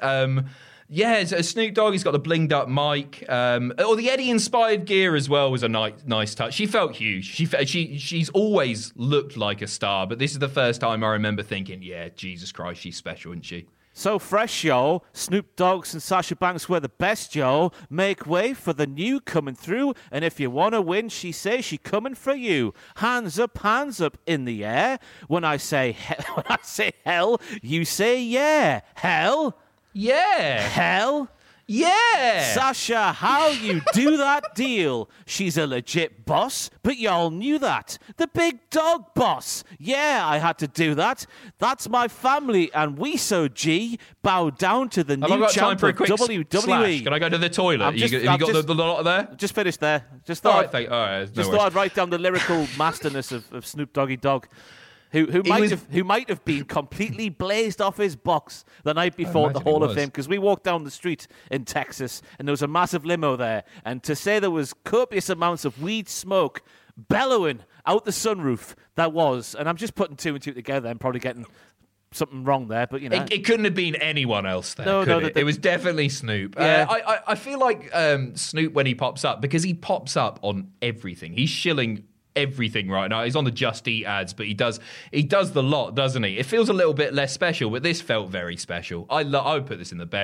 Yeah, Snoop Dogg, he's got the blinged up mic. The Eddie-inspired gear as well was a nice touch. She felt huge. She's always looked like a star, but this is the first time I remember thinking, yeah, Jesus Christ, she's special, isn't she? So fresh, yo. Snoop Dogg and Sasha Banks were the best, yo. Make way for the new coming through. And if you want to win, she says she coming for you. Hands up in the air. When I say hell, you say yeah. Hell? Yeah. Hell? Yeah. Sasha, how you do that deal? She's a legit boss, but y'all knew that. The big dog boss. Yeah, I had to do that. That's my family, and we so G bow down to the new champ of WWE. Slash. Can I go to the toilet? Have you got the lot there? Just finished there. Just thought I'd write down the lyrical masterness of Snoop Doggy Dogg. Who might have been completely blazed off his box the night before the Hall of Fame, because we walked down the street in Texas and there was a massive limo there, and to say there was copious amounts of weed smoke bellowing out the sunroof, that was, and I'm just putting two and two together and probably getting something wrong there, but you know. It couldn't have been anyone else there, could it? It was definitely Snoop. Yeah. I feel like Snoop, when he pops up, because he pops up on everything, he's shilling everything right now. He's on the Just Eat ads, but he does the lot, doesn't he? It feels a little bit less special, but this felt very special. I would put this in the best.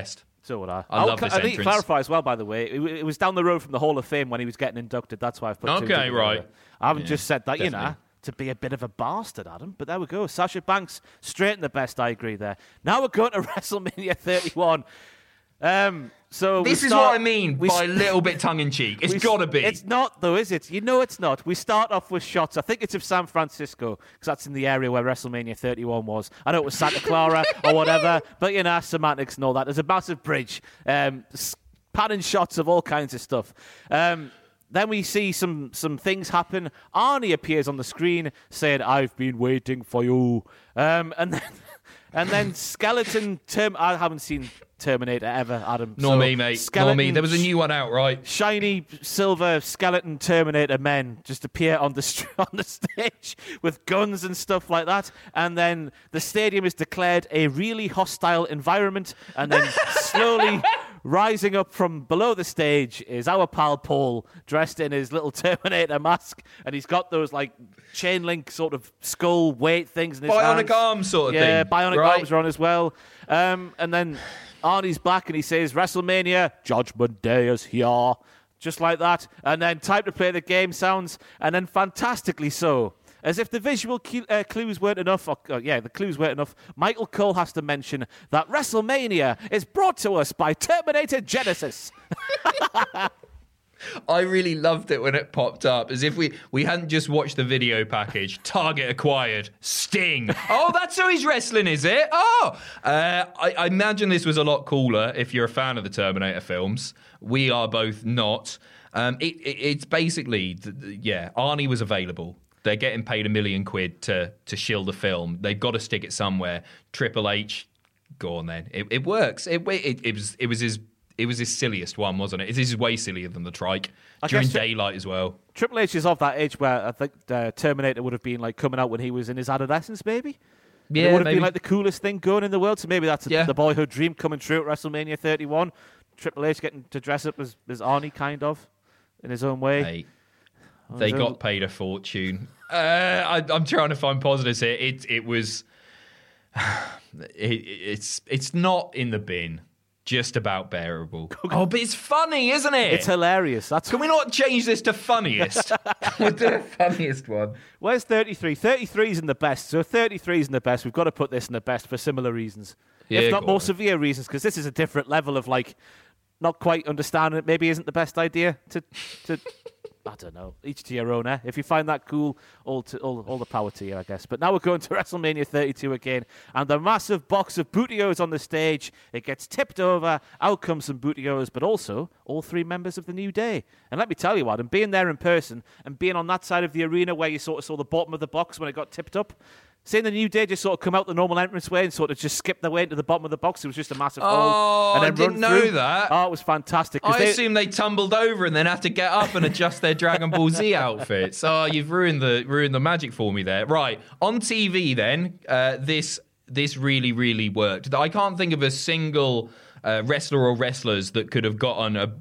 So would I. I love this I need to entrance. clarify as well, by the way. It was down the road from the Hall of Fame when he was getting inducted. That's why I've put two and two Okay, together. right. I haven't just said that, definitely. to be a bit of a bastard, Adam. But there we go. Sasha Banks, straight in the best. I agree there. Now we're going to WrestleMania 31. So This is what I mean by a little bit tongue-in-cheek. It's got to be. It's not, though, is it? You know it's not. We start off with shots. I think it's of San Francisco, because that's in the area where WrestleMania 31 was. I know it was Santa Clara or whatever, but, semantics and all that. There's a massive bridge. Panning shots of all kinds of stuff. Then we see some things happen. Arnie appears on the screen saying, "I've been waiting for you." And then Skeleton... I haven't seen Terminator ever, Adam. Nor me, mate. Nor me. There was a new one out, right? Shiny silver skeleton Terminator men just appear on the stage with guns and stuff like that. And then the stadium is declared a really hostile environment. And then slowly rising up from below the stage is our pal Paul, dressed in his little Terminator mask. And he's got those like chain link sort of skull weight things in his hands. Bionic arms sort of thing. Yeah, bionic right? arms are on as well. And then Arnie's back and he says, "WrestleMania, Judgment Day is here." Just like that. And then time to play the game sounds. And then fantastically so, as if the visual clues weren't enough, the clues weren't enough, Michael Cole has to mention that WrestleMania is brought to us by Terminator Genesis. I really loved it when it popped up, as if we hadn't just watched the video package. Target acquired. Sting. Oh, that's who he's wrestling, is it? Oh! I imagine this was a lot cooler if you're a fan of the Terminator films. We are both not. It's basically, Arnie was available. They're getting paid $1 million to shill the film. They've got to stick it somewhere. Triple H, go on then. It works. It was his silliest one, wasn't it? This is way sillier than the trike. During daylight as well. Triple H is of that age where I think Terminator would have been like coming out when he was in his adolescence, maybe. Yeah, it would have maybe. been like the coolest thing going in the world. So maybe that's the boyhood dream coming true at WrestleMania 31. Triple H getting to dress up as Arnie, kind of, in his own way. Hey, they got paid a fortune. I'm trying to find positives here. It was... It's not in the bin. Just about bearable. Oh, but it's funny, isn't it? It's hilarious. Can we not change this to funniest? We'll do the funniest one. Where's 33? 33 is in the best. So 33 is in the best. We've got to put this in the best for similar reasons. Yeah, if not more severe reasons, because this is a different level of, like, not quite understanding it. Maybe isn't the best idea to I don't know. Each to your own, eh? If you find that cool, all the power to you, I guess. But now we're going to WrestleMania 32 again, and the massive box of Bootios on the stage. It gets tipped over. Out comes some Bootios, but also all three members of the New Day. And let me tell you, Adam, being there in person and being on that side of the arena where you sort of saw the bottom of the box when it got tipped up, seeing the New Day just sort of come out the normal entrance way and sort of just skip their way into the bottom of the box. It was just a massive hole. And then I didn't run through. know that. Oh, it was fantastic. I assume they tumbled over and then have to get up and adjust their Dragon Ball Z outfits. Oh, you've ruined the magic for me there. Right, on TV then, this really, really worked. I can't think of a single wrestler or wrestlers that could have gotten a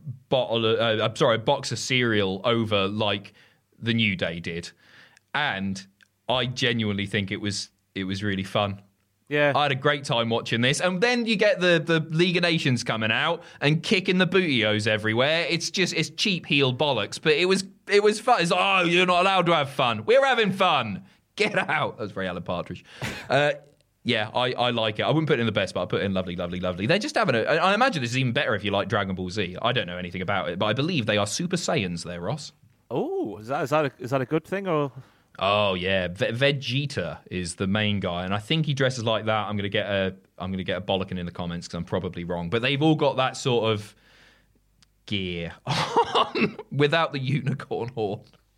box of cereal over like the New Day did. And I genuinely think it was really fun. Yeah. I had a great time watching this. And then you get the League of Nations coming out and kicking the Bootios everywhere. It's cheap heel bollocks, but it was fun. It's like, oh, you're not allowed to have fun. We're having fun. Get out. That was very Alan Partridge. Yeah, I like it. I wouldn't put it in the best, but I put it in lovely, lovely, lovely. They're just having I imagine this is even better if you like Dragon Ball Z. I don't know anything about it, but I believe they are Super Saiyans there, Ross. Oh, is that a good thing or... Oh yeah, Vegeta is the main guy, and I think he dresses like that. I'm gonna get a bollocking in the comments because I'm probably wrong, but they've all got that sort of gear on without the unicorn horn.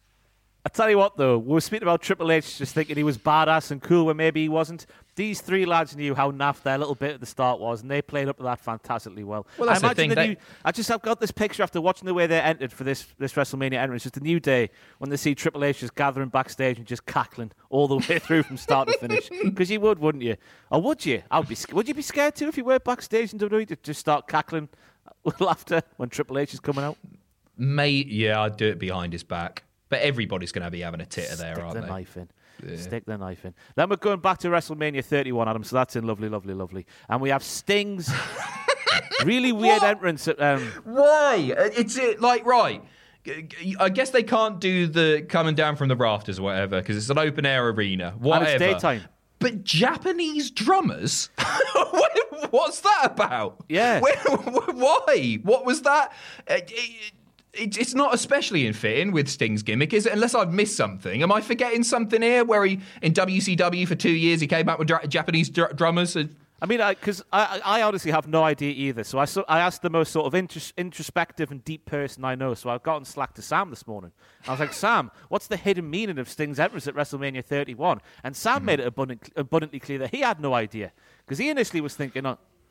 I tell you what, though, we were speaking about Triple H just thinking he was badass and cool when maybe he wasn't. These three lads knew how naff their little bit at the start was, and they played up to that fantastically well. Well, that's the thing. I've got this picture after watching the way they entered for this WrestleMania entrance. Just a New Day when they see Triple H just gathering backstage and just cackling all the way through from start to finish. Because you would, wouldn't you? Or would you? Would you be scared too if you were backstage in WWE to just start cackling with laughter when Triple H is coming out? Mate, yeah, I'd do it behind his back. But everybody's going to be having a titter there, aren't they? Stick the knife in. Then we're going back to WrestleMania 31, Adam, so that's in lovely, lovely, lovely. And we have Sting's Really weird entrance. Why? It's like, right. I guess they can't do the coming down from the rafters or whatever because it's an open air arena. Whatever. And it's daytime. But Japanese drummers? What's that about? Yeah. Why? What was that? It's not especially in fitting with Sting's gimmick, is it? Unless I've missed something. Am I forgetting something here where he, in WCW for 2 years, he came out with Japanese drummers? I mean, because I honestly have no idea either. So I asked the most sort of introspective and deep person I know. So I've gotten Slack to Sam this morning. I was like, Sam, what's the hidden meaning of Sting's entrance at WrestleMania 31? And Sam made it abundantly clear that he had no idea. Because he initially was thinking,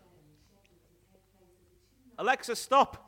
Alexa, stop.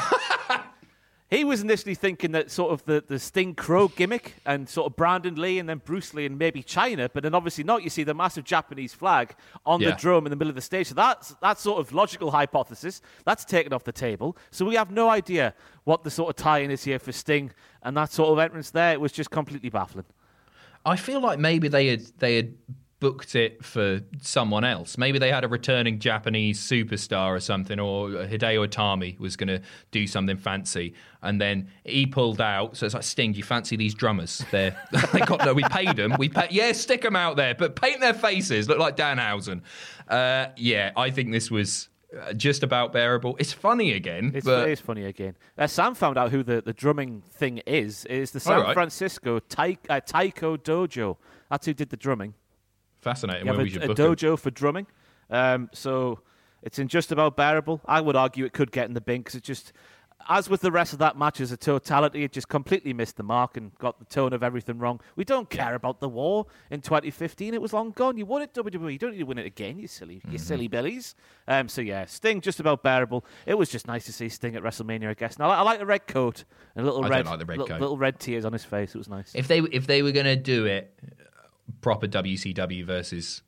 He was initially thinking that sort of the Sting Crow gimmick and sort of Brandon Lee and then Bruce Lee and maybe China, but then obviously not. You see the massive Japanese flag on the drum in the middle of the stage. So that's sort of logical hypothesis. That's taken off the table. So we have no idea what the sort of tie-in is here for Sting and that sort of entrance there. It was just completely baffling. I feel like maybe they had booked it for someone else. Maybe they had a returning Japanese superstar or something, or Hideo Itami was going to do something fancy, and then he pulled out. So it's like, Sting, do you fancy these drummers? We paid them. Stick them out there, but paint their faces, look like Danhausen. I think this was just about bearable. It's funny again. It is funny again. Sam found out who the drumming thing is. It is the San Francisco Taiko Dojo. That's who did the drumming. Fascinating. You have a dojo for drumming. So it's in just about bearable. I would argue it could get in the bin because it just, as with the rest of that match as a totality, it just completely missed the mark and got the tone of everything wrong. We don't care about the war in 2015. It was long gone. You won it, WWE. You don't need to win it again, you silly billies. Sting just about bearable. It was just nice to see Sting at WrestleMania, I guess. Now I like the red coat and little red tears on his face. It was nice. If they were going to do it proper WCW versus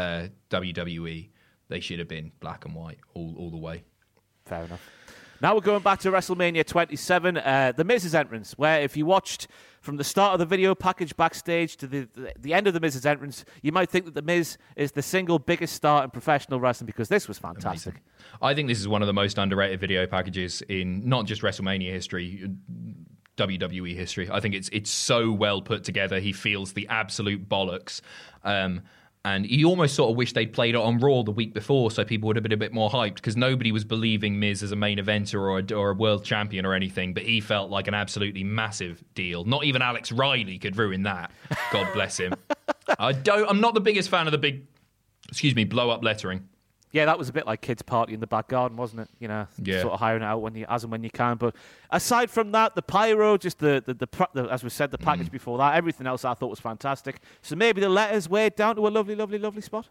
WWE, they should have been black and white all the way. Fair enough. Now we're going back to WrestleMania 27, The Miz's entrance, where if you watched from the start of the video package backstage to the end of The Miz's entrance, you might think that The Miz is the single biggest star in professional wrestling because this was fantastic. Amazing. I think this is one of the most underrated video packages in not just WrestleMania history, WWE history. I think it's so well put together. He feels the absolute bollocks. And you almost sort of wish they'd played it on Raw the week before so people would have been a bit more hyped because nobody was believing Miz as a main eventer or a world champion or anything, but he felt like an absolutely massive deal. Not even Alex Riley could ruin that. God bless him. I'm not the biggest fan of the big, blow-up lettering. Yeah, that was a bit like kids' party in the back garden, wasn't it? Sort of hiring it out as and when you can. But aside from that, the pyro, just the as we said, the package before that, everything else I thought was fantastic. So maybe the letters weighed down to a lovely, lovely, lovely spot.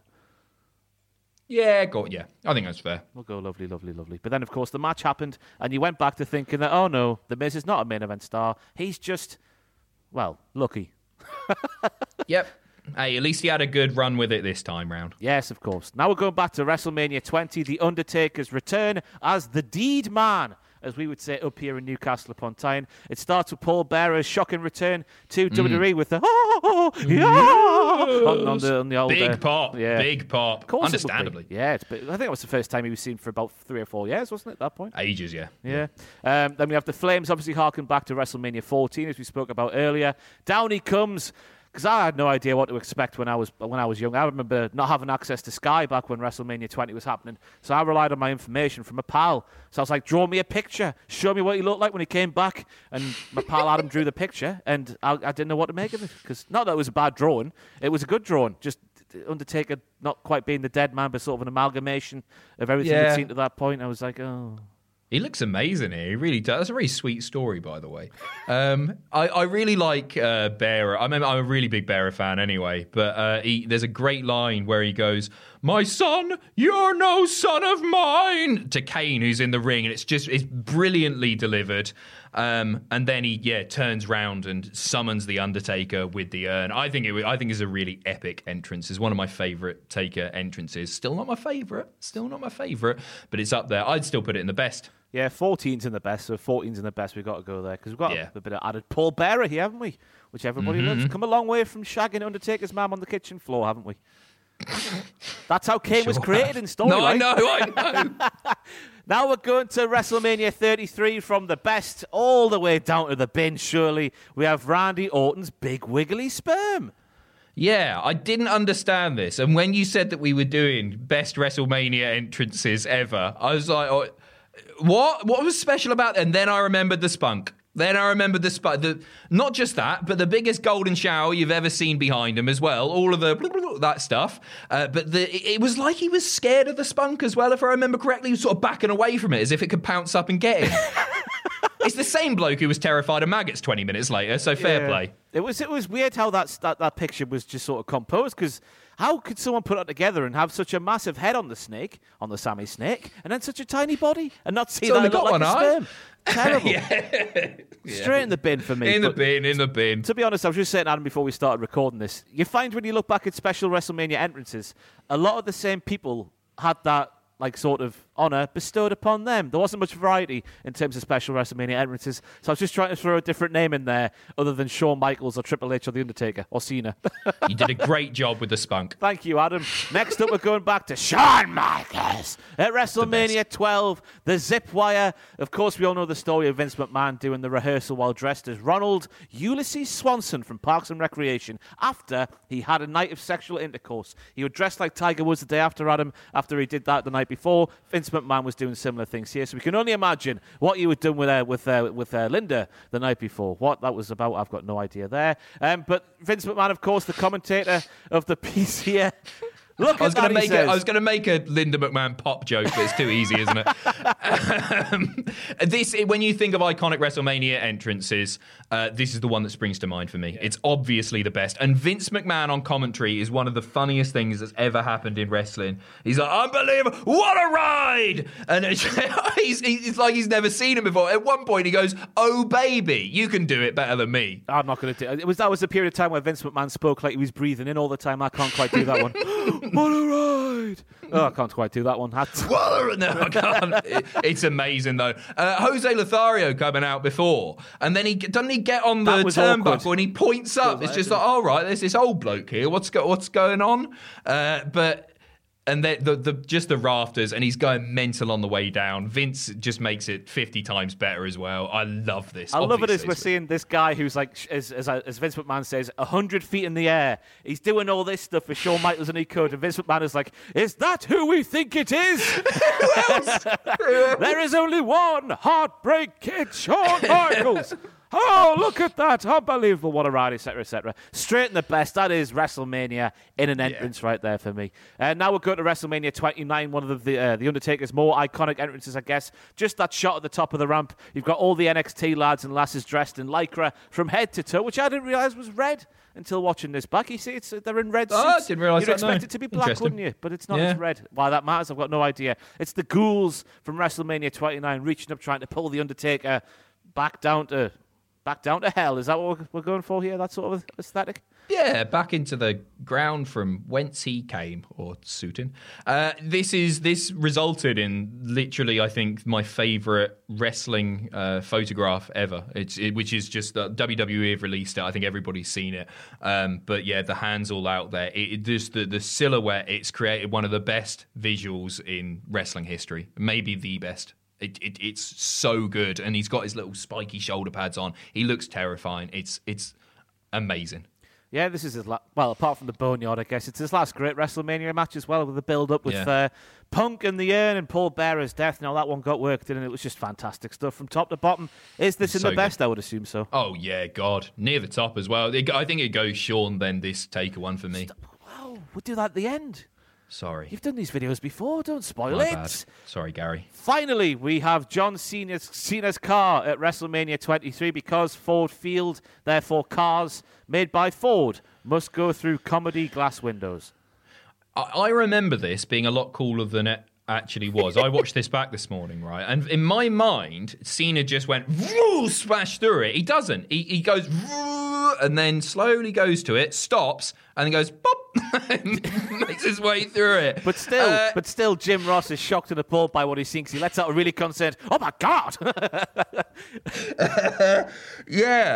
Yeah, I think that's fair. We'll go lovely, lovely, lovely. But then, of course, the match happened, and you went back to thinking that, oh no, The Miz is not a main event star. He's just, lucky. Yep. Hey, at least he had a good run with it this time round. Yes, of course. Now we're going back to WrestleMania 20, The Undertaker's return as the Deed Man, as we would say up here in Newcastle upon Tyne. It starts with Paul Bearer's shocking return to WWE with the on the old big pop, big pop. Understandably, I think it was the first time he was seen for about 3 or 4 years, wasn't it? At that point, ages, yeah. Then we have the Flames, obviously harking back to WrestleMania 14, as we spoke about earlier. Down he comes. Because I had no idea what to expect when I was young. I remember not having access to Sky back when WrestleMania 20 was happening. So I relied on my information from a pal. So I was like, draw me a picture. Show me what he looked like when he came back. And my pal Adam drew the picture. And I didn't know what to make of it. Because not that it was a bad drawing. It was a good drawing. Just Undertaker not quite being the dead man, but sort of an amalgamation of everything we'd seen to that point. I was like, oh... He looks amazing here. He really does. That's a very sweet story, by the way. I really like Bearer. I'm a really big Bearer fan anyway. But there's a great line where he goes, "My son, you're no son of mine," to Kane, who's in the ring, and it's brilliantly delivered. And then he turns round and summons the Undertaker with the urn. I think it's a really epic entrance. It's one of my favourite Taker entrances. Still not my favourite, but it's up there. I'd still put it in the best. Yeah, 14's in the best, so 14's in the best. We've got to go there because we've got a bit of added Paul Bearer here, haven't we? Which everybody loves. Come a long way from shagging Undertaker's mum on the kitchen floor, haven't we? That's how Kane was created in storyline. No, I know. Now we're going to WrestleMania 33 from the best all the way down to the bin, surely. We have Randy Orton's big wiggly sperm. Yeah, I didn't understand this. And when you said that we were doing best WrestleMania entrances ever, I was like, oh, what? What was special about it? And then I remembered the spunk. Not just that, but the biggest golden shower you've ever seen behind him as well. All of that stuff. But it was like he was scared of the spunk as well, if I remember correctly. He was sort of backing away from it as if it could pounce up and get him. It's the same bloke who was terrified of maggots 20 minutes later, so fair play. It was weird how that picture was just sort of composed, because how could someone put it together and have such a massive head on the snake, on the Sammy Snake, and then such a tiny body, and not see that it looked like a sperm? Terrible. Straight in the bin for me. In the bin. To be honest, I was just saying, Adam, before we started recording this, you find when you look back at special WrestleMania entrances, a lot of the same people had that sort of honour bestowed upon them. There wasn't much variety in terms of special WrestleMania entrances, so I was just trying to throw a different name in there other than Shawn Michaels or Triple H or The Undertaker or Cena. You did a great job with the spunk. Thank you, Adam. Next up, we're going back to Shawn Michaels at WrestleMania 12, the zip wire. Of course, we all know the story of Vince McMahon doing the rehearsal while dressed as Ronald Ulysses Swanson from Parks and Recreation after he had a night of sexual intercourse. He would dress like Tiger Woods the day after, Adam, after he did that the night before. Vince McMahon was doing similar things here, so we can only imagine what you were doing with Linda the night before. What that was about, I've got no idea there. But Vince McMahon, of course, the commentator of the piece here. Look, I was going to make a Linda McMahon pop joke, but it's too easy, isn't it? When you think of iconic WrestleMania entrances, this is the one that springs to mind for me. Yeah. It's obviously the best. And Vince McMahon on commentary is one of the funniest things that's ever happened in wrestling. He's like, unbelievable, what a ride! And it's like he's never seen him before. At one point he goes, oh baby, you can do it better than me. I'm not going to do it. That was a period of time where Vince McMahon spoke like he was breathing in all the time. I can't quite do that one. What a ride! Oh, I can't quite do that one. No, I can't. It's amazing, though. Jose Lothario coming out before, and then doesn't he get on the turnbuckle and he points up. It's just like, all right, there's this old bloke here. What's going on? And then just the rafters, and he's going mental on the way down. Vince just makes it 50 times better as well. I love this. I love it as we're seeing this guy who's like, as Vince McMahon says, 100 feet in the air. He's doing all this stuff with Shawn Michaels and he could. And Vince McMahon is like, is that who we think it is? Who else? There is only one heartbreak kid, Shawn Michaels. Oh, look at that. Unbelievable. What a ride, etc., etc. Straight in the best. That is WrestleMania in an entrance right there for me. Now we're going to WrestleMania 29, one of the Undertaker's more iconic entrances, I guess. Just that shot at the top of the ramp. You've got all the NXT lads and lasses dressed in Lycra from head to toe, which I didn't realise was red until watching this back. You see, they're in red suits. Oh, I didn't realise that. You'd expect it to be black, wouldn't you? But it's not. It's red. Why that matters, I've got no idea. It's the ghouls from WrestleMania 29 reaching up, trying to pull the Undertaker back down to hell. Is that what we're going for here? That sort of aesthetic? Yeah, back into the ground from whence he came, or Suitin. This resulted in literally, I think, my favourite wrestling photograph ever. Which is just WWE have released it. I think everybody's seen it. But yeah, the hands all out there. Just the silhouette. It's created one of the best visuals in wrestling history. Maybe the best. It's so good, and he's got his little spiky shoulder pads on. He looks terrifying. It's amazing. Yeah, this is his apart from the Boneyard, I guess it's his last great WrestleMania match as well, with the build-up with Punk and the Urn and Paul Bearer's death. Now that one got worked in, and it was just fantastic stuff from top to bottom. Is this in the best? Good. I would assume so. Oh yeah, God, near the top as well. I think it goes Shawn, then this Taker one for me. Wow, we'll do that at the end. Sorry. You've done these videos before. Don't spoil My it. Bad. Sorry, Gary. Finally, we have John Cena's car at WrestleMania 23 because Ford Field, therefore cars made by Ford, must go through comedy glass windows. I remember this being a lot cooler than it actually was. I watched this back this morning, right? And in my mind, Cena just went, smash through it. He doesn't. He goes, and then slowly goes to it, stops, and then goes, pop, and makes his way through it. But still, Jim Ross is shocked and appalled by what he sees. He lets out a really concerned, oh my God!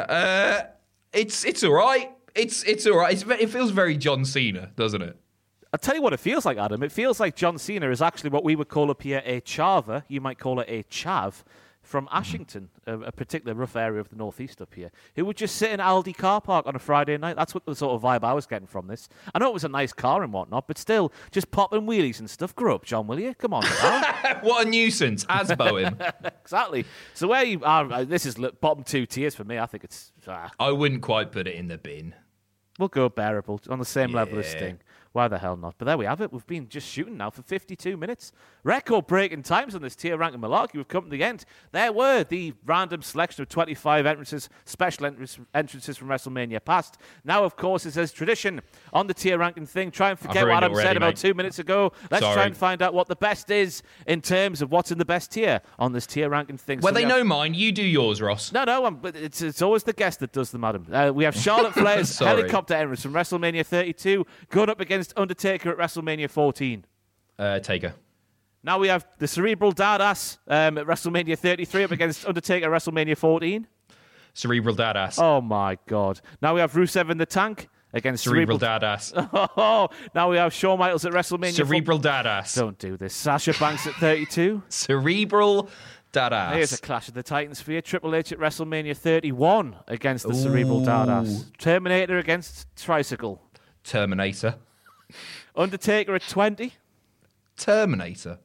It's all right. It's all right. It feels very John Cena, doesn't it? I'll tell you what it feels like, Adam. It feels like John Cena is actually what we would call up here a chava. You might call it a chav from Ashington, a particular rough area of the northeast up here, who would just sit in Aldi car park on a Friday night. That's what the sort of vibe I was getting from this. I know it was a nice car and whatnot, but still, just popping wheelies and stuff. Grow up, John, will you? Come on, pal. What a nuisance. Asbo him. Exactly. So where you are, this is bottom 2 tiers for me. I think it's... I wouldn't quite put it in the bin. We'll go bearable, on the same level as Sting. Why the hell not? But there we have it. We've been just shooting now for 52 minutes. Record-breaking times on this tier ranking malarkey. We've come to the end. There were the random selection of 25 entrances, special entrances from WrestleMania past. Now, of course, it says tradition on the tier ranking thing. Try and forget what Adam said about 2 minutes ago. Let's try and find out what the best is in terms of what's in the best tier on this tier ranking thing. Well, they know mine. You do yours, Ross. No, it's always the guest that does them, Adam. We have Charlotte Flair's helicopter entrance from WrestleMania 32 going up against Undertaker at WrestleMania 14. Taker. Now we have the Cerebral Dadass at WrestleMania 33 up against Undertaker at WrestleMania 14. Cerebral Dadass. Oh, my God. Now we have Rusev in the Tank against Cerebral Dadass. Oh, now we have Shawn Michaels at WrestleMania. Cerebral Dadass. Don't do this. Sasha Banks at 32. Cerebral Dadass. Here's a Clash of the Titans for you. Triple H at WrestleMania 31 against the Cerebral Dadass. Terminator against Tricycle. Terminator. Undertaker at 20. Terminator.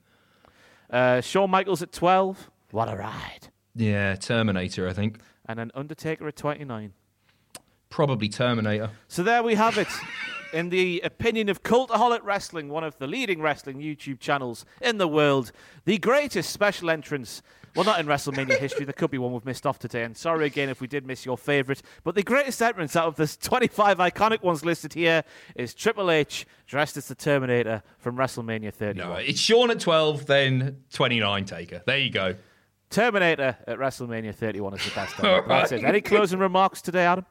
Shawn Michaels at 12. What a ride. Yeah, Terminator, I think. And then Undertaker at 29. Probably Terminator. So there we have it. In the opinion of Cultaholic Wrestling, one of the leading wrestling YouTube channels in the world, the greatest special entrance, well, not in WrestleMania history, there could be one we've missed off today, and sorry again if we did miss your favourite, but the greatest entrance out of the 25 iconic ones listed here is Triple H, dressed as the Terminator from WrestleMania 31. No, it's Shawn at 12, then 29 Taker. There you go. Terminator at WrestleMania 31 is the best ever. That's it. Any closing remarks today, Adam?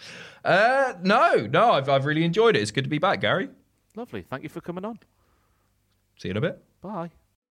No, I've really enjoyed it. It's good to be back, Gary. Lovely. Thank you for coming on. See you in a bit. Bye.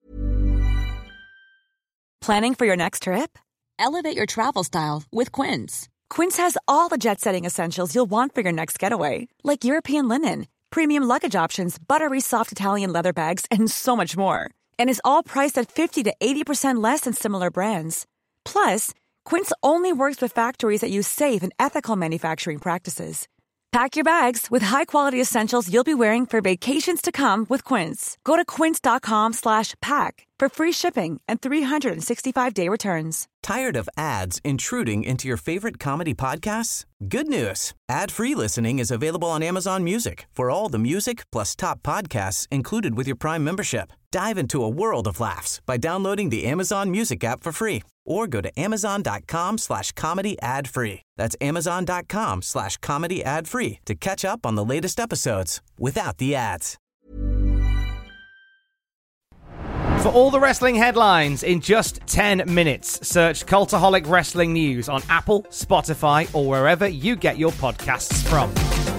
Planning for your next trip? Elevate your travel style with Quince. Quince has all the jet-setting essentials you'll want for your next getaway, like European linen, premium luggage options, buttery soft Italian leather bags, and so much more. And is all priced at 50 to 80% less than similar brands. Plus, Quince only works with factories that use safe and ethical manufacturing practices. Pack your bags with high-quality essentials you'll be wearing for vacations to come with Quince. Go to quince.com/pack for free shipping and 365-day returns. Tired of ads intruding into your favorite comedy podcasts? Good news. Ad-free listening is available on Amazon Music for all the music plus top podcasts included with your Prime membership. Dive into a world of laughs by downloading the Amazon Music app for free or go to amazon.com/comedy ad-free. That's amazon.com/comedy ad-free to catch up on the latest episodes without the ads. For all the wrestling headlines in just 10 minutes, search Cultaholic Wrestling News on Apple, Spotify, or wherever you get your podcasts from.